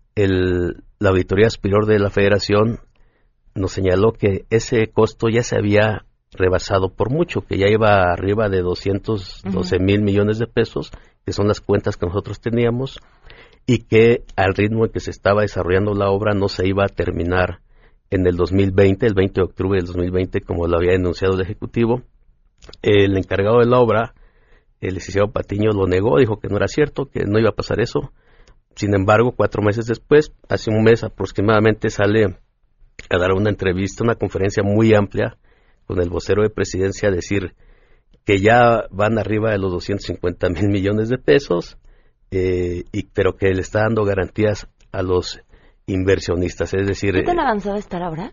Speaker 25: el, la Auditoría Superior de la Federación nos señaló que ese costo ya se había rebasado por mucho, que ya iba arriba de doscientos doce mil uh-huh. millones de pesos, que son las cuentas que nosotros teníamos, y que al ritmo en que se estaba desarrollando la obra no se iba a terminar en el dos mil veinte, el veinte de octubre del dos mil veinte, como lo había denunciado el Ejecutivo. El encargado de la obra, el licenciado Patiño, lo negó, dijo que no era cierto, que no iba a pasar eso. Sin embargo, cuatro meses después, hace un mes aproximadamente, sale a dar una entrevista, una conferencia muy amplia con el vocero de Presidencia, a decir que ya van arriba de los doscientos cincuenta mil millones de pesos, eh, y, pero que le está dando garantías a los inversionistas. Es decir,
Speaker 1: ¿qué tan avanzada está la obra?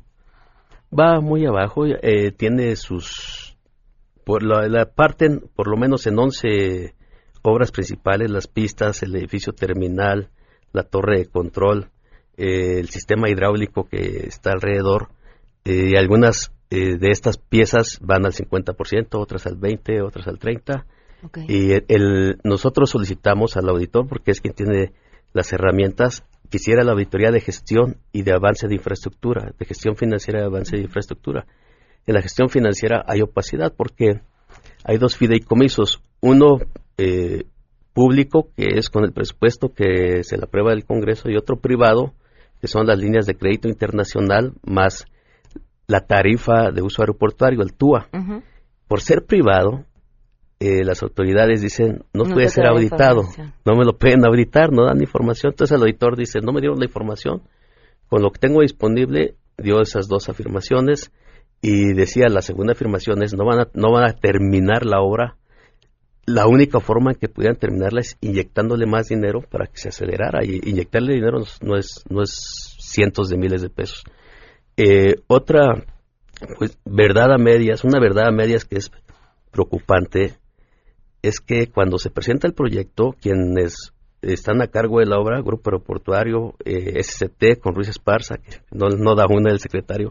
Speaker 25: Va muy abajo, eh, tiene sus... por la, la parten por lo menos en once obras principales: las pistas, el edificio terminal, la torre de control, eh, el sistema hidráulico que está alrededor, eh, y algunas eh, de estas piezas van al cincuenta por ciento, otras al veinte por ciento, otras al treinta por ciento. Okay. Y el, el, nosotros solicitamos al auditor, porque es quien tiene las herramientas, que hiciera la auditoría de gestión y de avance de infraestructura, de gestión financiera y de avance de infraestructura. En la gestión financiera hay opacidad porque hay dos fideicomisos, uno eh, público, que es con el presupuesto que se le aprueba del Congreso, y otro privado, que son las líneas de crédito internacional más la tarifa de uso aeroportuario, el T U A. Uh-huh. Por ser privado, eh, las autoridades dicen, no, no puede ser auditado, no me lo pueden auditar, no dan información. Entonces el auditor dice, no me dieron la información, con lo que tengo disponible dio esas dos afirmaciones, y decía, la segunda afirmación es, no van a, no van a terminar la obra la única forma en que pudieran terminarla es inyectándole más dinero para que se acelerara. Y inyectarle dinero no es, no es cientos de miles de pesos. Eh, otra pues, verdad a medias, una verdad a medias que es preocupante, es que cuando se presenta el proyecto, quienes están a cargo de la obra, Grupo Aeroportuario, eh, S C T, con Ruiz Esparza, que no, no da una del secretario,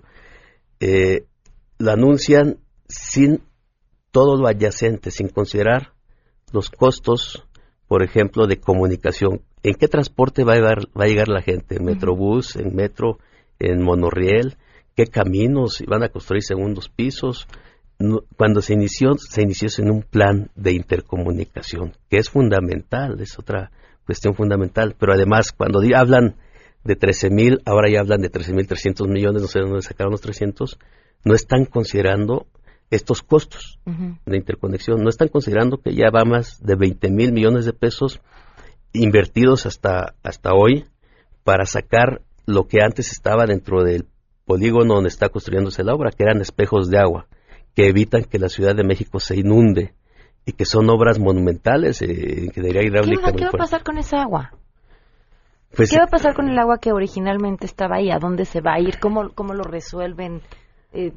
Speaker 25: eh, la anuncian sin todo lo adyacente, sin considerar los costos, por ejemplo, de comunicación. ¿En qué transporte va a llegar, va a llegar la gente? ¿En Metrobús, en metro, en monorriel? ¿Qué caminos? ¿Van a construir segundos pisos? No, cuando se inició, se inició en un plan de intercomunicación, que es fundamental, es otra cuestión fundamental. Pero además, cuando di, hablan de trece mil, ahora ya hablan de trece mil trescientos millones, no sé de dónde sacaron los trescientos, no están considerando estos costos uh-huh. de interconexión, no están considerando que ya va más de veinte mil millones de pesos invertidos hasta, hasta hoy para sacar lo que antes estaba dentro del polígono donde está construyéndose la obra, que eran espejos de agua, que evitan que la Ciudad de México se inunde y que son obras monumentales eh, que debería hidráulica.
Speaker 1: ¿Qué va, ¿Qué va a pasar con esa agua?
Speaker 25: Pues,
Speaker 1: ¿Qué va a pasar con el agua que originalmente estaba ahí? ¿A dónde se va a ir? ¿Cómo, cómo lo resuelven? Eh,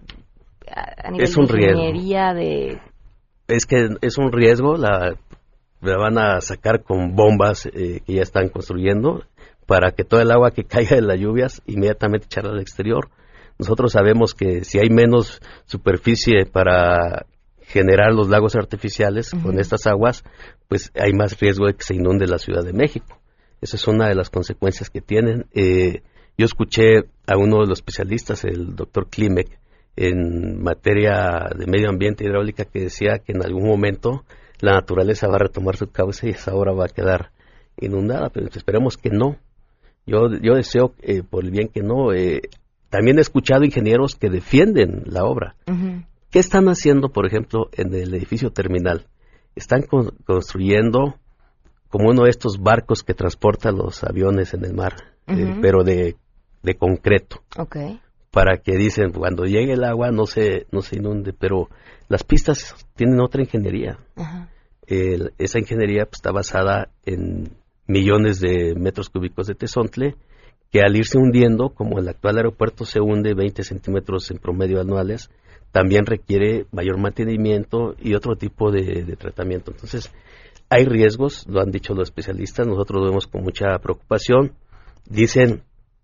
Speaker 1: a nivel
Speaker 25: es un
Speaker 1: de ingeniería, de...
Speaker 25: Es que es un riesgo, la, la van a sacar con bombas eh, que ya están construyendo para que todo el agua que caiga de las lluvias inmediatamente echarla al exterior. Nosotros sabemos que si hay menos superficie para generar los lagos artificiales uh-huh. con estas aguas, pues hay más riesgo de que se inunde la Ciudad de México. Esa es una de las consecuencias que tienen. Eh, yo escuché a uno de los especialistas, el doctor Klimek, en materia de medio ambiente e hidráulica, que decía que en algún momento la naturaleza va a retomar su cauce y esa obra va a quedar inundada, pero esperemos que no. Yo, yo deseo eh, por el bien que no. Eh, también he escuchado ingenieros que defienden la obra. Uh-huh. ¿Qué están haciendo, por ejemplo, en el edificio terminal? Están con, construyendo como uno de estos barcos que transportan los aviones en el mar, uh-huh. eh, pero de, de concreto.
Speaker 1: Okay.
Speaker 25: Para que dicen, cuando llegue el agua no se no se inunde, pero las pistas tienen otra ingeniería. Uh-huh. El, esa ingeniería pues, está basada en millones de metros cúbicos de tezontle, que al irse hundiendo, como el actual aeropuerto se hunde veinte centímetros en promedio anuales, también requiere mayor mantenimiento y otro tipo de, de tratamiento. Entonces, hay riesgos, lo han dicho los especialistas, nosotros lo vemos con mucha preocupación. Dicen,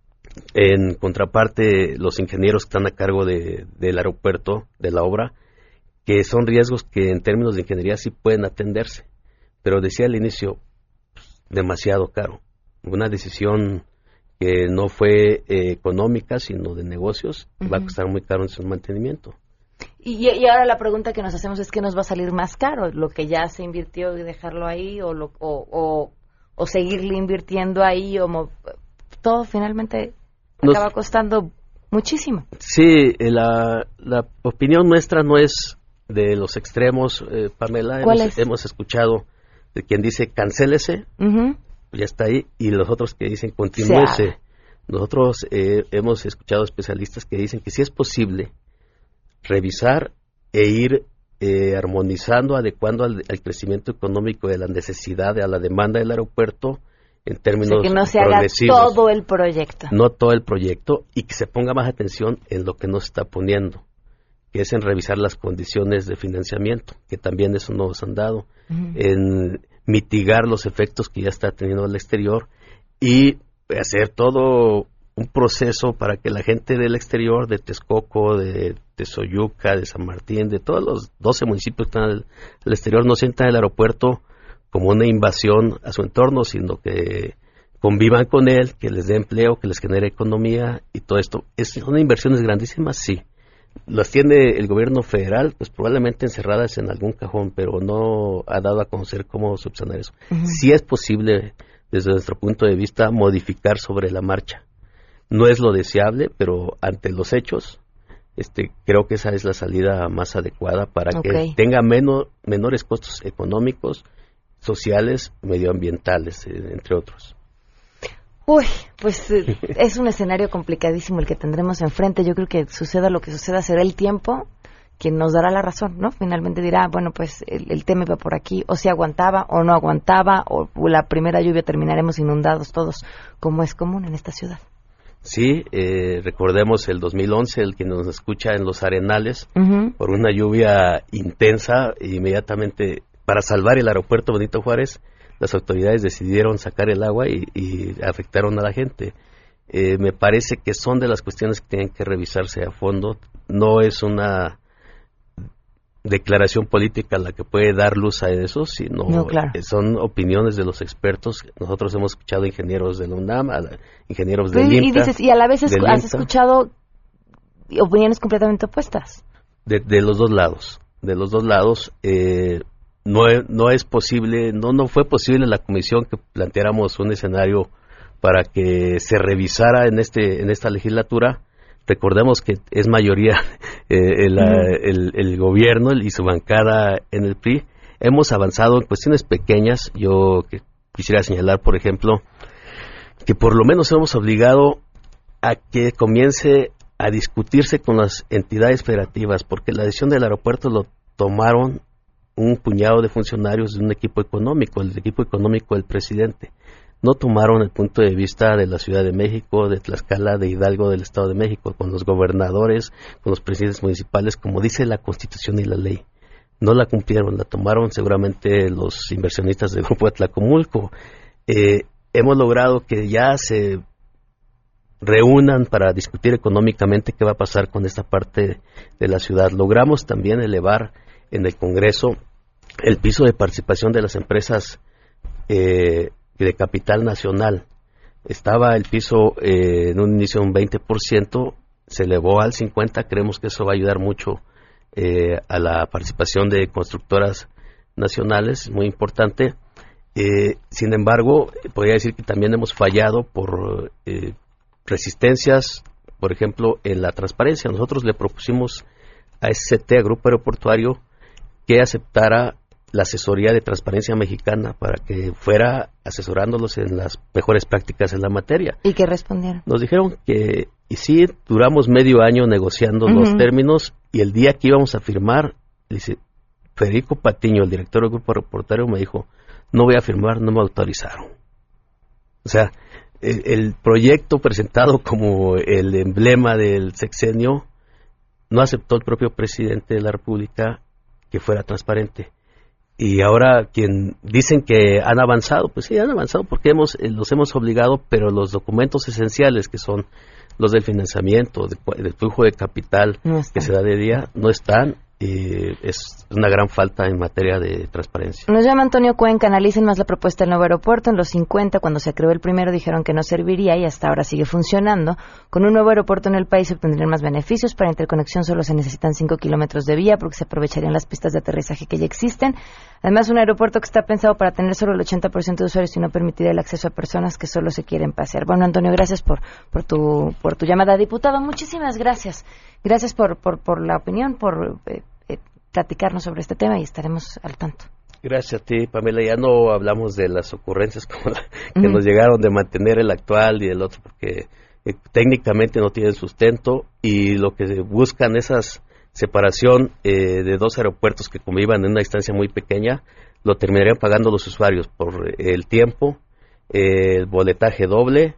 Speaker 25: en contraparte, los ingenieros que están a cargo de, del aeropuerto, de la obra, que son riesgos que en términos de ingeniería sí pueden atenderse. Pero decía al inicio, pues, demasiado caro. Una decisión que no fue eh, económica, sino de negocios, uh-huh. va a costar muy caro en su mantenimiento.
Speaker 1: Y, y ahora la pregunta que nos hacemos es, ¿qué nos va a salir más caro? ¿Lo que ya se invirtió y dejarlo ahí? ¿O, lo, o, o, o seguirle invirtiendo ahí? O mo- todo finalmente nos acaba costando muchísimo.
Speaker 25: Sí, eh, la, la opinión nuestra no es de los extremos, eh, Pamela.
Speaker 1: ¿Cuál
Speaker 25: hemos,
Speaker 1: es?
Speaker 25: hemos escuchado de quien dice cancélese, uh-huh. ya está ahí, y los otros que dicen continúese. Nosotros eh, hemos escuchado especialistas que dicen que si es posible revisar e ir eh, armonizando, adecuando al, al crecimiento económico de la necesidad, a la demanda del aeropuerto en términos
Speaker 1: o sea, que no se haga todo el proyecto.
Speaker 25: No todo el proyecto, y que se ponga más atención en lo que no se está poniendo, que es en revisar las condiciones de financiamiento, que también eso nos han dado, uh-huh. en mitigar los efectos que ya está teniendo al exterior y hacer todo un proceso para que la gente del exterior, de Texcoco, de Tezoyuca, de San Martín, de todos los doce municipios que están al, al exterior, no sientan el aeropuerto como una invasión a su entorno, sino que convivan con él, que les dé empleo, que les genere economía y todo esto. Es, son inversiones grandísimas, sí. Las tiene el gobierno federal, pues probablemente encerradas en algún cajón, pero no ha dado a conocer cómo subsanar eso. Uh-huh. Sí es posible, desde nuestro punto de vista, modificar sobre la marcha. No es lo deseable, pero ante los hechos, este, creo que esa es la salida más adecuada para okay. que tenga menor, menores costos económicos, sociales, medioambientales, eh, entre otros.
Speaker 1: Uy, pues eh, es un escenario complicadísimo el que tendremos enfrente. Yo creo que suceda lo que suceda, será el tiempo quien nos dará la razón, ¿no? Finalmente dirá, bueno, pues el, el tema iba por aquí, o si aguantaba o no aguantaba, o, o la primera lluvia terminaremos inundados todos, como es común en esta ciudad.
Speaker 25: Sí, eh, recordemos el dos mil once, el que nos escucha en Los Arenales, uh-huh. por una lluvia intensa, inmediatamente para salvar el aeropuerto Benito Juárez, las autoridades decidieron sacar el agua y, y afectaron a la gente. Eh, me parece que son de las cuestiones que tienen que revisarse a fondo. No es una declaración política la que puede dar luz a eso, sino
Speaker 1: no, claro.
Speaker 25: son opiniones de los expertos. Nosotros hemos escuchado ingenieros de la UNAM, ingenieros del
Speaker 1: y,
Speaker 25: INTA.
Speaker 1: Y dices, y a la vez escu- has escuchado opiniones completamente opuestas.
Speaker 25: De, de los dos lados, de los dos lados. Eh, no, no es posible, no, no fue posible en la comisión que planteáramos un escenario para que se revisara en este, en esta legislatura. Recordemos que es mayoría eh, el, uh-huh. el, el gobierno y su bancada en el P R I. Hemos avanzado en cuestiones pequeñas. Yo que quisiera señalar, por ejemplo, que por lo menos hemos obligado a que comience a discutirse con las entidades federativas, porque la decisión del aeropuerto lo tomaron un puñado de funcionarios de un equipo económico, el equipo económico del presidente. No tomaron el punto de vista de la Ciudad de México, de Tlaxcala, de Hidalgo, del Estado de México, con los gobernadores, con los presidentes municipales, como dice la Constitución y la ley. No la cumplieron, la tomaron seguramente los inversionistas del Grupo Atlacomulco. Eh, hemos logrado que ya se reúnan para discutir económicamente qué va a pasar con esta parte de la ciudad. Logramos también elevar en el Congreso el piso de participación de las empresas eh, de capital nacional. Estaba el piso eh, en un inicio un veinte por ciento, se elevó al cincuenta por ciento. Creemos que eso va a ayudar mucho eh, a la participación de constructoras nacionales, muy importante. Eh, sin embargo, podría decir que también hemos fallado por eh, resistencias, por ejemplo, en la transparencia. Nosotros le propusimos a S C T, a Grupo Aeroportuario, que aceptara la asesoría de Transparencia Mexicana para que fuera asesorándolos en las mejores prácticas en la materia.
Speaker 1: ¿Y qué respondieron?
Speaker 25: Nos dijeron que, y sí, duramos medio año negociando uh-huh. los términos, y el día que íbamos a firmar, dice, Federico Patiño, el director del Grupo Aeroportuario, me dijo, no voy a firmar, no me autorizaron. O sea, el, el proyecto presentado como el emblema del sexenio, no aceptó el propio presidente de la República que fuera transparente. Y ahora quien dicen que han avanzado, pues sí, han avanzado porque hemos eh, los hemos obligado, pero los documentos esenciales que son los del financiamiento, de, del flujo de capital no que se da de día, no están. Y es una gran falta en materia de transparencia.
Speaker 1: Nos llama Antonio Cuenca, analicen más la propuesta del nuevo aeropuerto. En los cincuenta, cuando se creó el primero, dijeron que no serviría y hasta ahora sigue funcionando. Con un nuevo aeropuerto en el país se obtendrían más beneficios. Para interconexión solo se necesitan cinco kilómetros de vía porque se aprovecharían las pistas de aterrizaje que ya existen. Además, un aeropuerto que está pensado para tener solo el ochenta por ciento de usuarios y no permitirá el acceso a personas que solo se quieren pasear. Bueno, Antonio, gracias por, por, tu, por tu llamada. Diputado, muchísimas gracias. Gracias por, por, por la opinión, por eh, eh, platicarnos sobre este tema y estaremos al tanto.
Speaker 25: Gracias a ti, Pamela. Ya no hablamos de las ocurrencias como la, que uh-huh. nos llegaron de mantener el actual y el otro, porque eh, técnicamente no tienen sustento y lo que buscan esas separación eh, de dos aeropuertos que convivan en una distancia muy pequeña, lo terminarían pagando los usuarios por el tiempo, eh, el boletaje doble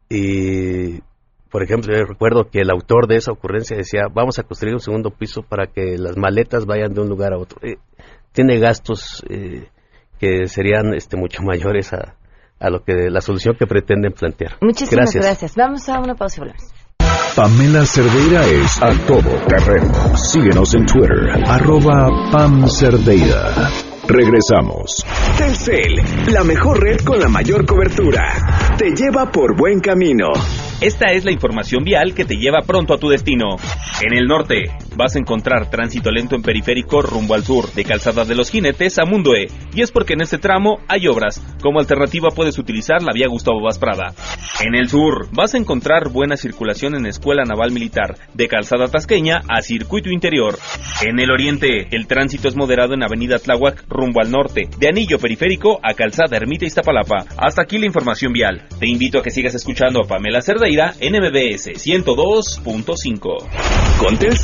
Speaker 25: y, por ejemplo, yo recuerdo que el autor de esa ocurrencia decía, vamos a construir un segundo piso para que las maletas vayan de un lugar a otro. Eh, tiene gastos eh, que serían este mucho mayores a, a lo que la solución que pretenden plantear.
Speaker 1: Muchísimas gracias. gracias. Vamos a una pausa y volvemos.
Speaker 4: Pamela Cerdeira es a todo terreno. Síguenos en Twitter, arroba Pam Cerdeira. Regresamos.
Speaker 24: Telcel, la mejor red con la mayor cobertura. Te lleva por buen camino.
Speaker 2: Esta es la información vial que te lleva pronto a tu destino. En el norte, vas a encontrar tránsito lento en periférico rumbo al sur, de Calzada de los Jinetes a Mundoe. Y es porque en este tramo hay obras. Como alternativa puedes utilizar la vía Gustavo Vaz Prada. En el sur, vas a encontrar buena circulación en Escuela Naval Militar, de Calzada Tasqueña a Circuito Interior. En el oriente, el tránsito es moderado en Avenida Tláhuac rumbo al norte, de Anillo Periférico a Calzada Ermita Iztapalapa. Hasta aquí la información vial. Te invito a que sigas escuchando a Pamela Cerdeira en M B S ciento dos punto cinco.
Speaker 24: Con Telcel,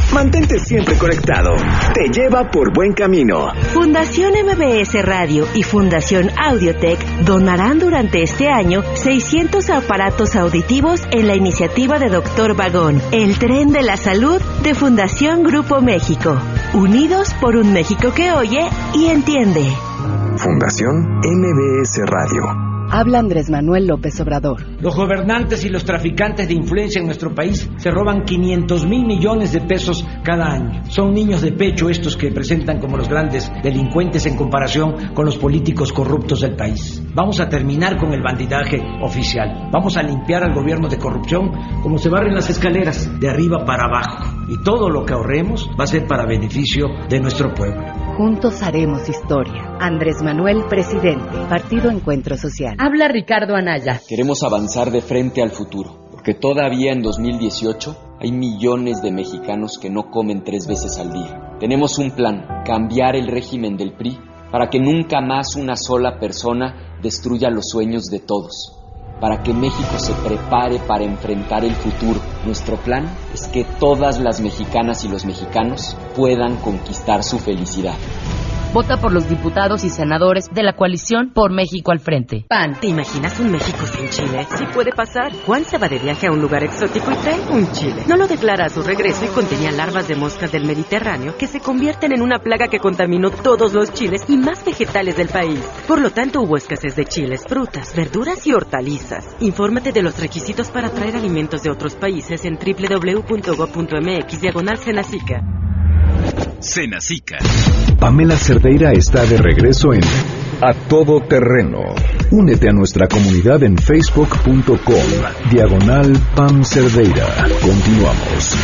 Speaker 24: Mantente siempre conectado. Te lleva por buen camino.
Speaker 20: Fundación M B S Radio y Fundación Audiotech donarán durante este año seiscientos aparatos auditivos en la iniciativa de Doctor Vagón, el tren de la salud de Fundación Grupo México. Unidos por un México que oye y entiende.
Speaker 24: Fundación M B S Radio.
Speaker 3: Habla Andrés Manuel López Obrador.
Speaker 6: Los gobernantes y los traficantes de influencia en nuestro país se roban quinientos mil millones de pesos cada año. Son niños de pecho estos que presentan como los grandes delincuentes en comparación con los políticos corruptos del país. Vamos a terminar con el bandidaje oficial. Vamos a limpiar al gobierno de corrupción como se barren las escaleras, de arriba para abajo. Y todo lo que ahorremos va a ser para beneficio de nuestro pueblo.
Speaker 3: Juntos haremos historia. Andrés Manuel, presidente. Partido Encuentro Social.
Speaker 7: Habla Ricardo Anaya.
Speaker 8: Queremos avanzar de frente al futuro, porque todavía en dos mil dieciocho hay millones de mexicanos que no comen tres veces al día. Tenemos un plan, cambiar el régimen del P R I para que nunca más una sola persona destruya los sueños de todos, para que México se prepare para enfrentar el futuro. Nuestro plan es que todas las mexicanas y los mexicanos puedan conquistar su felicidad.
Speaker 7: Vota por los diputados y senadores de la coalición Por México al Frente. P A N.
Speaker 9: ¿Te imaginas un México sin chile? Sí puede pasar. Juan se va de viaje a un lugar exótico y trae un chile. No lo declara a su regreso y contenía larvas de moscas del Mediterráneo que se convierten en una plaga que contaminó todos los chiles y más vegetales del país. Por lo tanto, hubo escasez de chiles, frutas, verduras y hortalizas. Infórmate de los requisitos para traer alimentos de otros países en doble u doble u doble u punto gob punto eme equis diagonal Senacica.
Speaker 22: Senacica.
Speaker 4: Pamela Cerdeira está de regreso en A Todo Terreno. Únete a nuestra comunidad en facebook punto com diagonal Pam Cerdeira. Continuamos.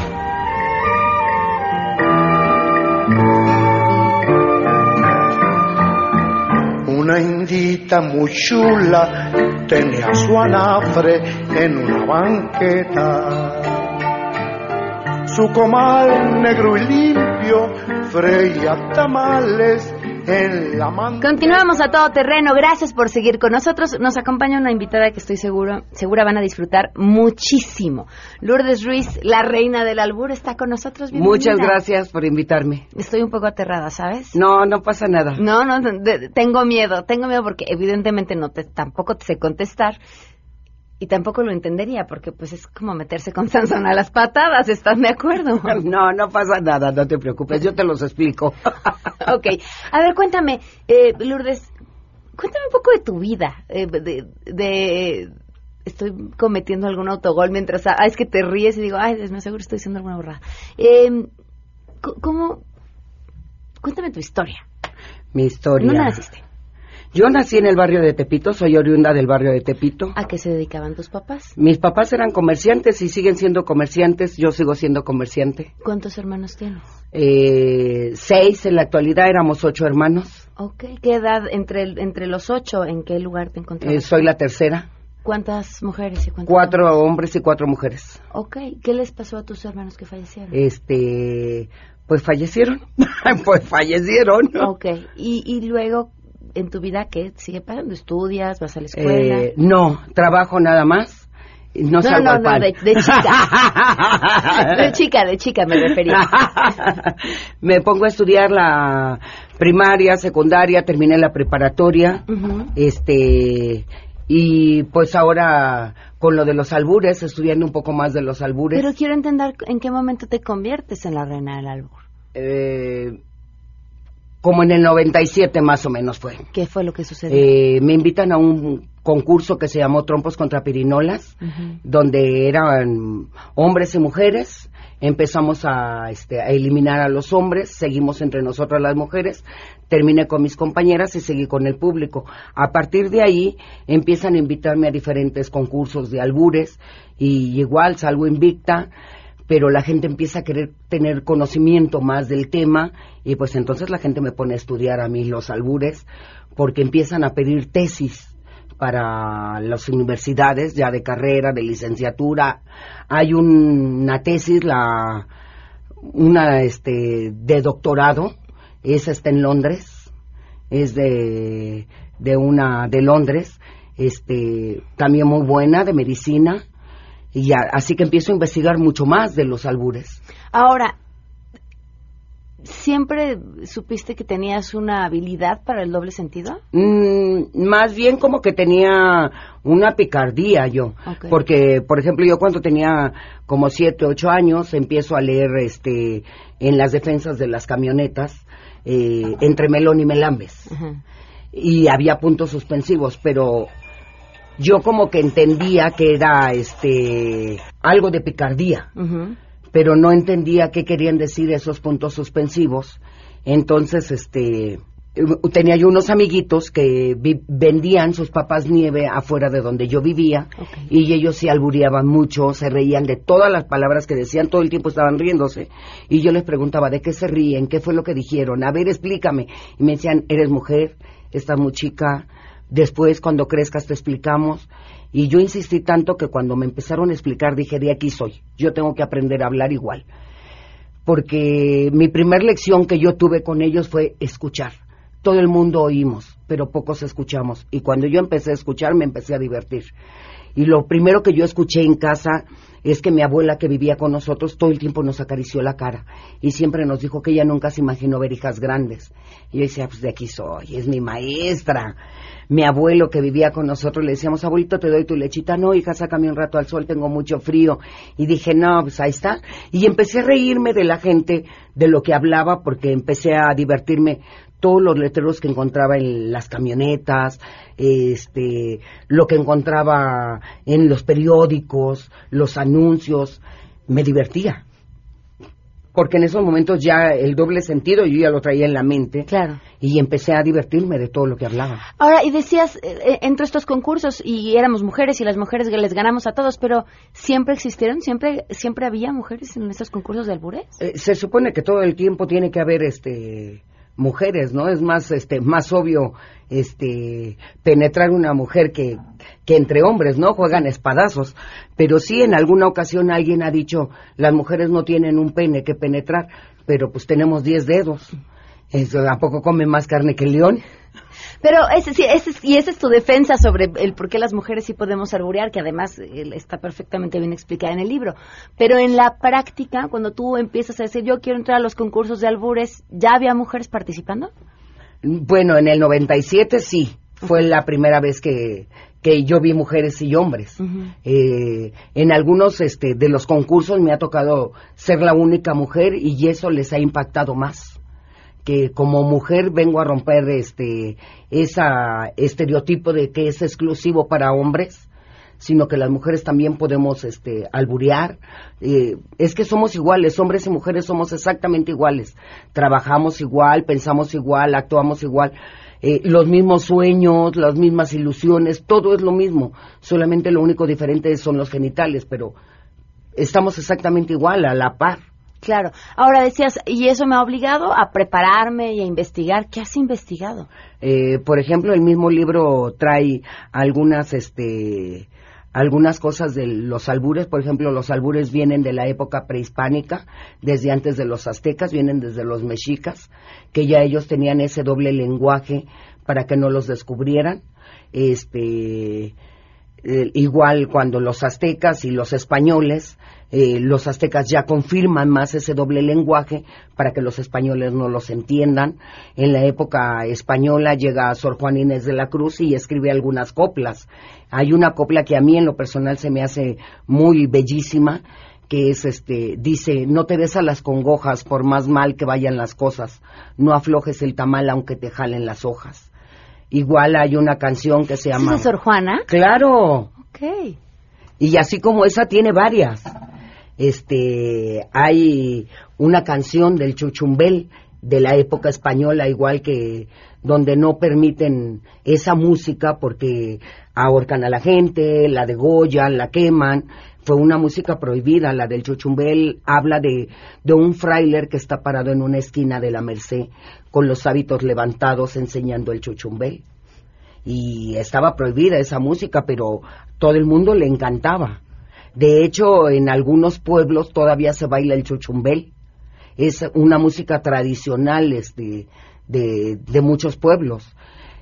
Speaker 26: Una indita muy chula tenía su anafre en una banqueta. Su comal negro y limpio freía tamales en la manta.
Speaker 1: Continuamos a Todo Terreno. Gracias por seguir con nosotros. Nos acompaña una invitada que estoy seguro, segura van a disfrutar muchísimo. Lourdes Ruiz, la reina del albur, está con nosotros. Bienvenida.
Speaker 27: Muchas gracias por invitarme.
Speaker 1: Estoy un poco aterrada, ¿sabes?
Speaker 27: No, no pasa nada.
Speaker 1: No, no, de, tengo miedo. Tengo miedo porque evidentemente no te, tampoco te sé contestar. Y tampoco lo entendería, porque pues es como meterse con Sansón a las patadas, ¿estás de acuerdo?
Speaker 27: No, no pasa nada, no te preocupes, yo te los explico.
Speaker 1: Ok, a ver, cuéntame, eh, Lourdes, cuéntame un poco de tu vida, eh, de, de... Estoy cometiendo algún autogol mientras... Ah, es que te ríes y digo, ay, me seguro estoy haciendo alguna borrada. Eh, ¿Cómo...? Cuéntame tu historia.
Speaker 27: Mi historia.
Speaker 1: ¿No naciste?
Speaker 27: Yo nací en el barrio de Tepito, soy oriunda del barrio de Tepito.
Speaker 1: ¿A qué se dedicaban tus papás?
Speaker 27: Mis papás eran comerciantes y siguen siendo comerciantes, yo sigo siendo comerciante.
Speaker 1: ¿Cuántos hermanos tienes?
Speaker 27: Eh, seis, en la actualidad éramos ocho hermanos.
Speaker 1: Ok, ¿qué edad entre, entre los ocho, en qué lugar te encontrabas?
Speaker 27: Eh, soy la tercera.
Speaker 1: ¿Cuántas mujeres y cuántos
Speaker 27: Cuatro
Speaker 1: hombres?
Speaker 27: hombres y cuatro mujeres.
Speaker 1: Ok, ¿qué les pasó a tus hermanos que fallecieron?
Speaker 27: Este, pues fallecieron, pues fallecieron.
Speaker 1: Ok, y, y luego... ¿En tu vida qué sigue pasando? ¿Estudias? ¿Vas a la escuela?
Speaker 27: Eh, no, trabajo nada más. No,
Speaker 1: no,
Speaker 27: salgo
Speaker 1: no,
Speaker 27: al pan.
Speaker 1: no, de, de chica. de chica, de chica me refería.
Speaker 27: Me pongo a estudiar la primaria, secundaria, terminé la preparatoria. Uh-huh. Este, y pues ahora con lo de los albures, estudiando un poco más de los albures.
Speaker 1: Pero quiero entender en qué momento te conviertes en la reina del albur.
Speaker 27: Eh... Como en el noventa y siete más o menos fue.
Speaker 1: ¿Qué fue lo que sucedió?
Speaker 27: Eh, me invitan a un concurso que se llamó Trompos contra Pirinolas, uh-huh. donde eran hombres y mujeres. Empezamos a, este, a eliminar a los hombres, seguimos entre nosotras las mujeres. Terminé con mis compañeras y seguí con el público. A partir de ahí empiezan a invitarme a diferentes concursos de albures y igual salgo invicta. Pero la gente empieza a querer tener conocimiento más del tema y pues entonces la gente me pone a estudiar a mí los albures porque empiezan a pedir tesis para las universidades ya de carrera, de licenciatura. Hay un, una tesis, la una este de doctorado, esa está en Londres, es de de una de Londres, este también muy buena, de medicina. Y ya, así que empiezo a investigar mucho más de los albures.
Speaker 1: Ahora, ¿siempre supiste que tenías una habilidad para el doble sentido?
Speaker 27: Mm, más bien como que tenía una picardía yo. Okay. Porque, por ejemplo, yo cuando tenía como siete, ocho años, empiezo a leer este en las defensas de las camionetas, eh, entre Melón y Melambes. Uh-huh. Y había puntos suspensivos, pero yo como que entendía que era este algo de picardía. Uh-huh. Pero no entendía qué querían decir esos puntos suspensivos. Entonces, este, tenía yo unos amiguitos que vi, vendían sus papás nieve afuera de donde yo vivía, okay. Y ellos se albureaban mucho, se reían de todas las palabras que decían, todo el tiempo estaban riéndose. Y yo les preguntaba, ¿de qué se ríen? ¿Qué fue lo que dijeron? A ver, explícame. Y me decían, eres mujer, estás muy chica, después cuando crezcas te explicamos. Y yo insistí tanto que cuando me empezaron a explicar dije, de aquí soy, yo tengo que aprender a hablar igual. Porque mi primer lección que yo tuve con ellos fue escuchar. Todo el mundo oímos, pero pocos escuchamos. Y cuando yo empecé a escuchar me empecé a divertir. Y lo primero que yo escuché en casa es que mi abuela que vivía con nosotros todo el tiempo nos acarició la cara. Y siempre nos dijo que ella nunca se imaginó ver hijas grandes. Y yo decía, pues de aquí soy, es mi maestra. Mi abuelo que vivía con nosotros le decíamos, abuelito, te doy tu lechita. No, hija, sácame un rato al sol, tengo mucho frío. Y dije, no, pues ahí está. Y empecé a reírme de la gente, de lo que hablaba, porque empecé a divertirme. Todos los letreros que encontraba en las camionetas, este, lo que encontraba en los periódicos, los anuncios, me divertía. Porque en esos momentos ya el doble sentido yo ya lo traía en la mente.
Speaker 1: Claro.
Speaker 27: Y empecé a divertirme de todo lo que hablaba.
Speaker 1: Ahora, y decías, eh, entre estos concursos, y éramos mujeres, y las mujeres les ganamos a todos, pero ¿siempre existieron? ¿Siempre siempre había mujeres en estos concursos de albures?
Speaker 27: Eh, se supone que todo el tiempo tiene que haber este mujeres, ¿no? Es más este más obvio este penetrar una mujer que que entre hombres, ¿no? Juegan espadazos, pero sí en alguna ocasión alguien ha dicho, las mujeres no tienen un pene que penetrar, pero pues tenemos diez dedos. Eso, ¿a poco come más carne que el león?
Speaker 1: Pero ese, sí, ese, y esa es tu defensa sobre el por qué las mujeres sí podemos alburear, que además eh, está perfectamente bien explicada en el libro. Pero en la práctica, cuando tú empiezas a decir, yo quiero entrar a los concursos de albures, ¿ya había mujeres participando?
Speaker 27: Bueno, en el noventa y siete sí, fue la primera vez que, que yo vi mujeres y hombres. Uh-huh. Eh, en algunos este, de los concursos me ha tocado ser la única mujer y eso les ha impactado más. Que como mujer vengo a romper este ese estereotipo de que es exclusivo para hombres, sino que las mujeres también podemos este alburear. Eh, es que somos iguales, hombres y mujeres somos exactamente iguales. Trabajamos igual, pensamos igual, actuamos igual. Eh, los mismos sueños, las mismas ilusiones, todo es lo mismo. Solamente lo único diferente son los genitales, pero estamos exactamente igual, a la par.
Speaker 1: Claro. Ahora decías, y eso me ha obligado a prepararme y a investigar. ¿Qué has investigado?
Speaker 27: Eh, por ejemplo, el mismo libro trae algunas, este, algunas cosas de los albures. Por ejemplo, los albures vienen de la época prehispánica, desde antes de los aztecas, vienen desde los mexicas, que ya ellos tenían ese doble lenguaje para que no los descubrieran. Este, eh, igual cuando los aztecas y los españoles, Eh, los aztecas ya confirman más ese doble lenguaje para que los españoles no los entiendan. En la época española llega Sor Juana Inés de la Cruz y escribe algunas coplas. Hay una copla que a mí en lo personal se me hace muy bellísima, que es este, dice, no te des a las congojas por más mal que vayan las cosas, no aflojes el tamal aunque te jalen las hojas. Igual hay una canción que se llama...
Speaker 1: ¿Es de Sor Juana?
Speaker 27: ¡Claro!
Speaker 1: Ok.
Speaker 27: Y así como esa tiene varias. Este, hay una canción del chuchumbel de la época española, igual que donde no permiten esa música porque ahorcan a la gente, la degollan, la queman. Fue una música prohibida. La del chuchumbel habla de, de un frailer que está parado en una esquina de la Merced con los hábitos levantados enseñando el chuchumbel. Y estaba prohibida esa música, pero todo el mundo le encantaba. De hecho, en algunos pueblos todavía se baila el chuchumbel. Es una música tradicional este, de, de muchos pueblos.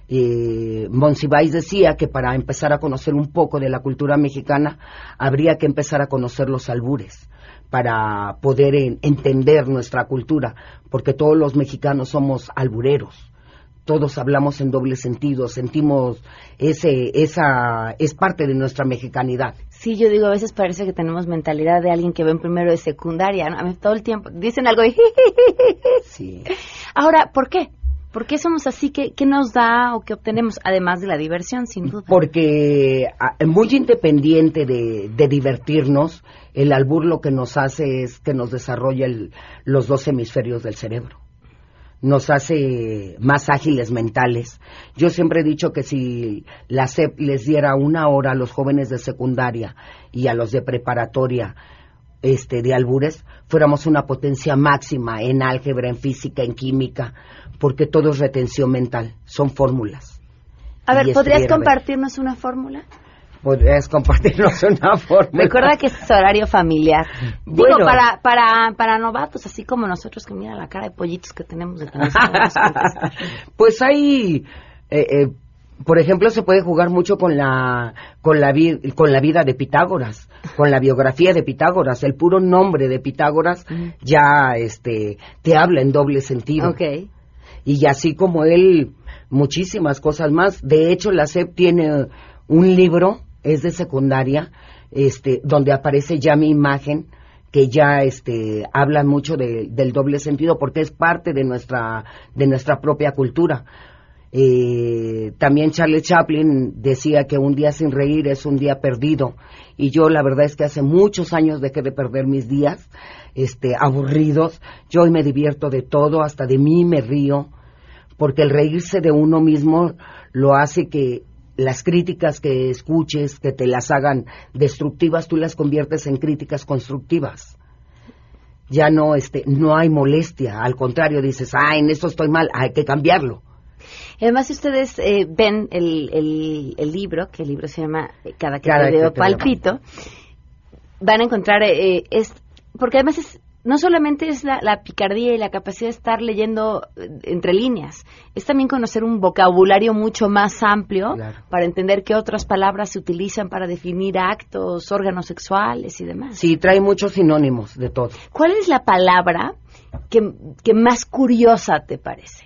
Speaker 27: Eh, Monsiváis decía que para empezar a conocer un poco de la cultura mexicana habría que empezar a conocer los albures para poder en, entender nuestra cultura, porque todos los mexicanos somos albureros, todos hablamos en doble sentido, sentimos ese, esa, es parte de nuestra mexicanidad.
Speaker 1: Sí, yo digo, a veces parece que tenemos mentalidad de alguien que va en primero de secundaria, ¿no? A mí todo el tiempo dicen algo y...
Speaker 27: Sí.
Speaker 1: Ahora, ¿por qué? ¿Por qué somos así? ¿Qué, ¿Qué nos da o qué obtenemos? Además de la diversión, sin duda.
Speaker 27: Porque muy independiente de, de divertirnos, el albur lo que nos hace es que nos desarrolla el, los dos hemisferios del cerebro. Nos hace más ágiles mentales. Yo siempre he dicho que si la S E P les diera una hora a los jóvenes de secundaria y a los de preparatoria este, de albures, fuéramos una potencia máxima en álgebra, en física, en química, porque todo es retención mental, son fórmulas.
Speaker 1: A ver, ¿podrías compartirnos una fórmula?
Speaker 27: Podrías compartirnos una fórmula.
Speaker 1: Recuerda que es horario familiar.
Speaker 27: Bueno.
Speaker 1: Digo, para, para, para novatos, así como nosotros, que mira la cara de pollitos que tenemos de que no sabemos contestar.
Speaker 27: Pues hay... Eh, eh, por ejemplo, se puede jugar mucho con la con la, vi, con la vida de Pitágoras, con la biografía de Pitágoras. El puro nombre de Pitágoras mm. ya este te habla en doble sentido.
Speaker 1: Okay.
Speaker 27: Y así como él, muchísimas cosas más. De hecho, la S E P tiene un libro, es de secundaria, este donde aparece ya mi imagen, que ya este habla mucho de, del doble sentido, porque es parte de nuestra de nuestra propia cultura. Eh, también Charles Chaplin decía que un día sin reír es un día perdido, y yo la verdad es que hace muchos años dejé de perder mis días este aburridos. Yo hoy me divierto de todo, hasta de mí me río, porque el reírse de uno mismo lo hace que las críticas que escuches, que te las hagan destructivas, tú las conviertes en críticas constructivas. Ya no este no hay molestia, al contrario, dices, ah, en esto estoy mal, hay que cambiarlo.
Speaker 1: Además, si ustedes eh, ven el, el, el libro, que el libro se llama Cada que
Speaker 27: Cada
Speaker 1: te veo
Speaker 27: que te
Speaker 1: palpito,
Speaker 27: veo.
Speaker 1: van a encontrar, eh, es porque además es no solamente es la, la picardía y la capacidad de estar leyendo entre líneas, es también conocer un vocabulario mucho más amplio, claro, para entender qué otras palabras se utilizan para definir actos, órganos sexuales y demás.
Speaker 27: Sí, trae muchos sinónimos de todo.
Speaker 1: ¿Cuál es la palabra que, que más curiosa te parece?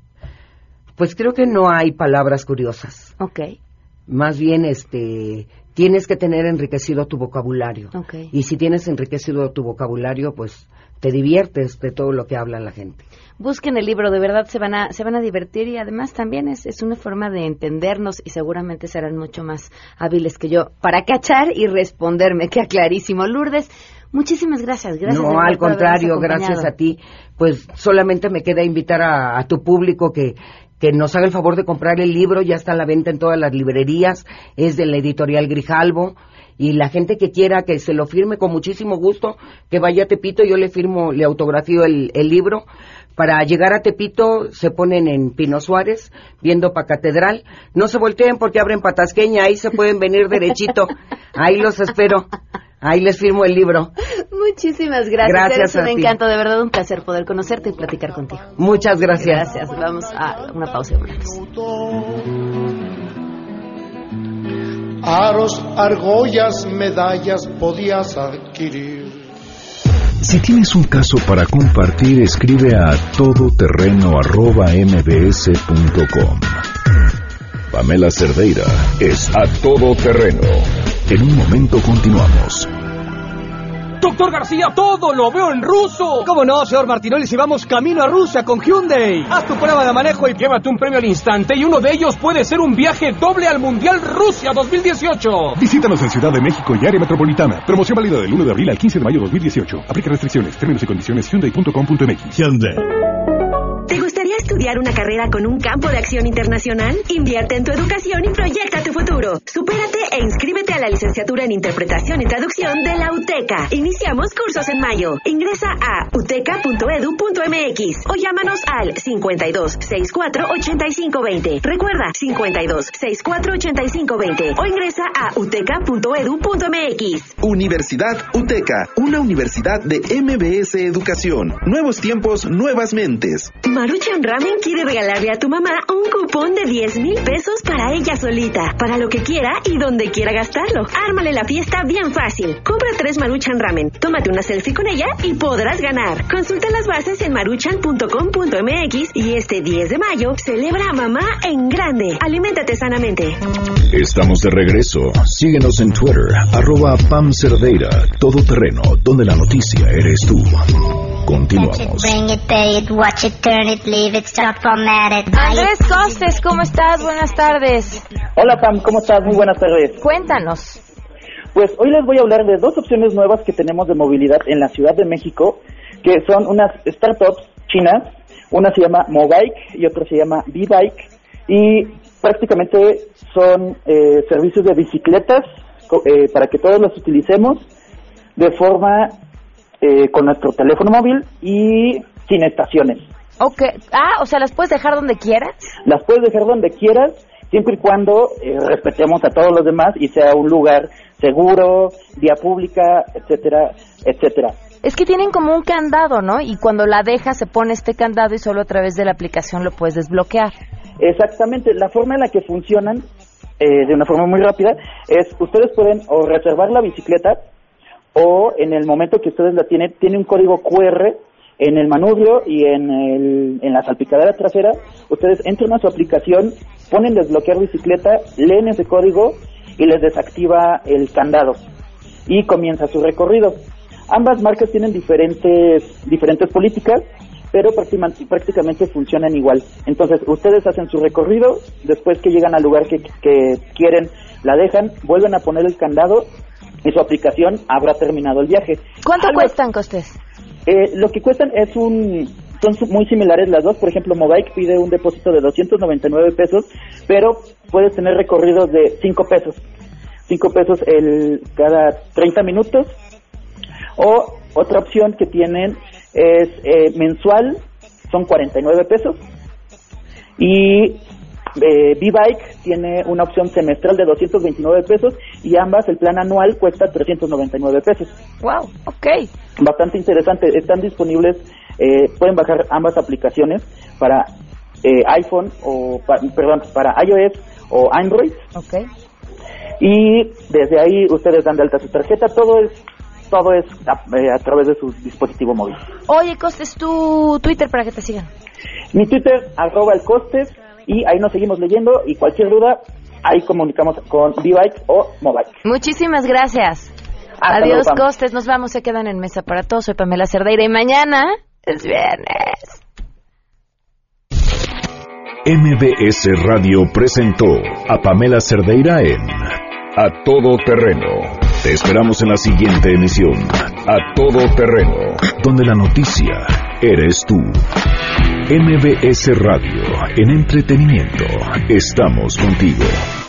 Speaker 27: Pues creo que no hay palabras curiosas.
Speaker 1: Okay.
Speaker 27: Más bien, este, tienes que tener enriquecido tu vocabulario.
Speaker 1: Okay.
Speaker 27: Y si tienes enriquecido tu vocabulario, pues te diviertes de todo lo que habla la gente.
Speaker 1: Busquen el libro, de verdad se van a se van a divertir, y además también es, es una forma de entendernos, y seguramente serán mucho más hábiles que yo para cachar y responderme. Queda clarísimo. Lourdes, muchísimas gracias. Gracias.
Speaker 27: No, al contrario, gracias a ti. Pues solamente me queda invitar a, a tu público que que nos haga el favor de comprar el libro. Ya está a la venta en todas las librerías, es de la editorial Grijalvo, y la gente que quiera que se lo firme, con muchísimo gusto, que vaya a Tepito, yo le firmo, le autografío el, el libro. Para llegar a Tepito se ponen en Pino Suárez, viendo pa' Catedral, no se volteen porque abren Patasqueña, ahí se pueden venir derechito, ahí los espero, ahí les firmo el libro.
Speaker 1: Muchísimas gracias.
Speaker 27: Gracias.
Speaker 1: Eres un encanto, de verdad un placer poder conocerte y platicar contigo.
Speaker 27: Muchas gracias.
Speaker 1: Gracias. Vamos a una pausa.
Speaker 26: Aros, argollas, medallas podías adquirir.
Speaker 4: Si tienes un caso para compartir, escribe a todoterreno arroba mbs punto com. Pamela Cerdeira es A Todo Terreno. En un momento continuamos.
Speaker 10: Doctor García, todo lo veo en ruso.
Speaker 11: ¿Cómo no, señor Martinoli, si vamos camino a Rusia con Hyundai? Haz tu prueba de manejo y
Speaker 10: llévate un premio al instante, y uno de ellos puede ser un viaje doble al Mundial Rusia dos mil dieciocho.
Speaker 22: Visítanos en Ciudad de México y área metropolitana. Promoción válida del uno de abril al quince de mayo de dos mil dieciocho. Aplica restricciones, términos y condiciones hyundai punto com punto m x. Hyundai.
Speaker 20: ¿Te gustaría estudiar una carrera con un campo de acción internacional? Invierte en tu educación y proyecta tu futuro. Supérate e inscríbete a la licenciatura en Interpretación y Traducción de la UTECA. Iniciamos cursos en mayo. Ingresa a uteca punto edu punto m x o llámanos al cincuenta y dos, sesenta y cuatro, ochenta y cinco veinte. Recuerda, cincuenta y dos, sesenta y cuatro, ochenta y cinco veinte o ingresa a uteca punto edu punto m x.
Speaker 19: Universidad UTECA, una universidad de M B S Educación. Nuevos tiempos, nuevas mentes.
Speaker 20: Maruchan Maruchan Ramen quiere regalarle a tu mamá un cupón de diez mil pesos para ella solita, para lo que quiera y donde quiera gastarlo. Ármale la fiesta bien fácil. Compra tres Maruchan Ramen, tómate una selfie con ella y podrás ganar. Consulta las bases en maruchan punto com punto m x y este diez de mayo celebra a mamá en grande. Aliméntate sanamente.
Speaker 4: Estamos de regreso. Síguenos en Twitter, arroba Pam Cerdeira, todoterreno, donde la noticia eres tú. Continuamos.
Speaker 1: Andrés Costes, ¿cómo estás? Buenas tardes.
Speaker 5: Hola Pam, ¿cómo estás? Muy buenas tardes.
Speaker 1: Cuéntanos.
Speaker 5: Pues hoy les voy a hablar de dos opciones nuevas que tenemos de movilidad en la Ciudad de México, que son unas startups chinas. Una se llama Mobike y otra se llama B-Bike, y prácticamente son eh, servicios de bicicletas eh, para que todos los utilicemos de forma eh, con nuestro teléfono móvil y sin estaciones.
Speaker 1: Okay. Ah, o sea, ¿las puedes dejar donde quieras?
Speaker 5: Las puedes dejar donde quieras, siempre y cuando eh, respetemos a todos los demás y sea un lugar seguro, vía pública, etcétera, etcétera.
Speaker 1: Es que tienen como un candado, ¿no? Y cuando la dejas se pone este candado y solo a través de la aplicación lo puedes desbloquear.
Speaker 5: Exactamente. La forma en la que funcionan, eh, de una forma muy rápida, es ustedes pueden o reservar la bicicleta o en el momento que ustedes la tienen, tiene un código cu erre en el manubrio y en, el, en la salpicadera trasera. Ustedes entran a su aplicación, ponen desbloquear bicicleta, leen ese código y les desactiva el candado y comienza su recorrido. Ambas marcas tienen diferentes diferentes políticas, pero prácticamente, prácticamente funcionan igual. Entonces, ustedes hacen su recorrido, después que llegan al lugar que, que quieren, la dejan, vuelven a poner el candado y su aplicación habrá terminado el viaje.
Speaker 1: ¿Cuánto
Speaker 5: Algo,
Speaker 1: cuestan, Costes?
Speaker 5: Eh, lo que cuestan es un... Son muy similares las dos. Por ejemplo, Mobike pide un depósito de doscientos noventa y nueve pesos, pero puedes tener recorridos de cinco pesos. cinco pesos el cada treinta minutos. O otra opción que tienen es eh, mensual, son cuarenta y nueve pesos. Y eh, B-Bike tiene una opción semestral de doscientos veintinueve pesos y ambas, el plan anual cuesta trescientos noventa y nueve pesos.
Speaker 1: Wow, ok.
Speaker 5: Bastante interesante. Están disponibles, eh, pueden bajar ambas aplicaciones para eh, iPhone o, pa, perdón, para iOS o Android.
Speaker 1: Ok.
Speaker 5: Y desde ahí ustedes dan de alta su tarjeta, todo es todo es a, eh, a través de su dispositivo móvil.
Speaker 1: Oye, Costes, tu Twitter para que te sigan.
Speaker 5: Mi Twitter, arroba el Costes, y ahí nos seguimos leyendo, y cualquier duda, ahí comunicamos con B-Bike o Mobike.
Speaker 1: Muchísimas gracias.
Speaker 5: Hasta
Speaker 1: Adiós,
Speaker 5: luego,
Speaker 1: Costes, nos vamos, se quedan en Mesa para Todos. Soy Pamela Cerdeira y mañana es viernes.
Speaker 4: M B S Radio presentó a Pamela Cerdeira en A Todo Terreno. Te esperamos en la siguiente emisión, A Todo Terreno, donde la noticia eres tú. M B S Radio, en entretenimiento, estamos contigo.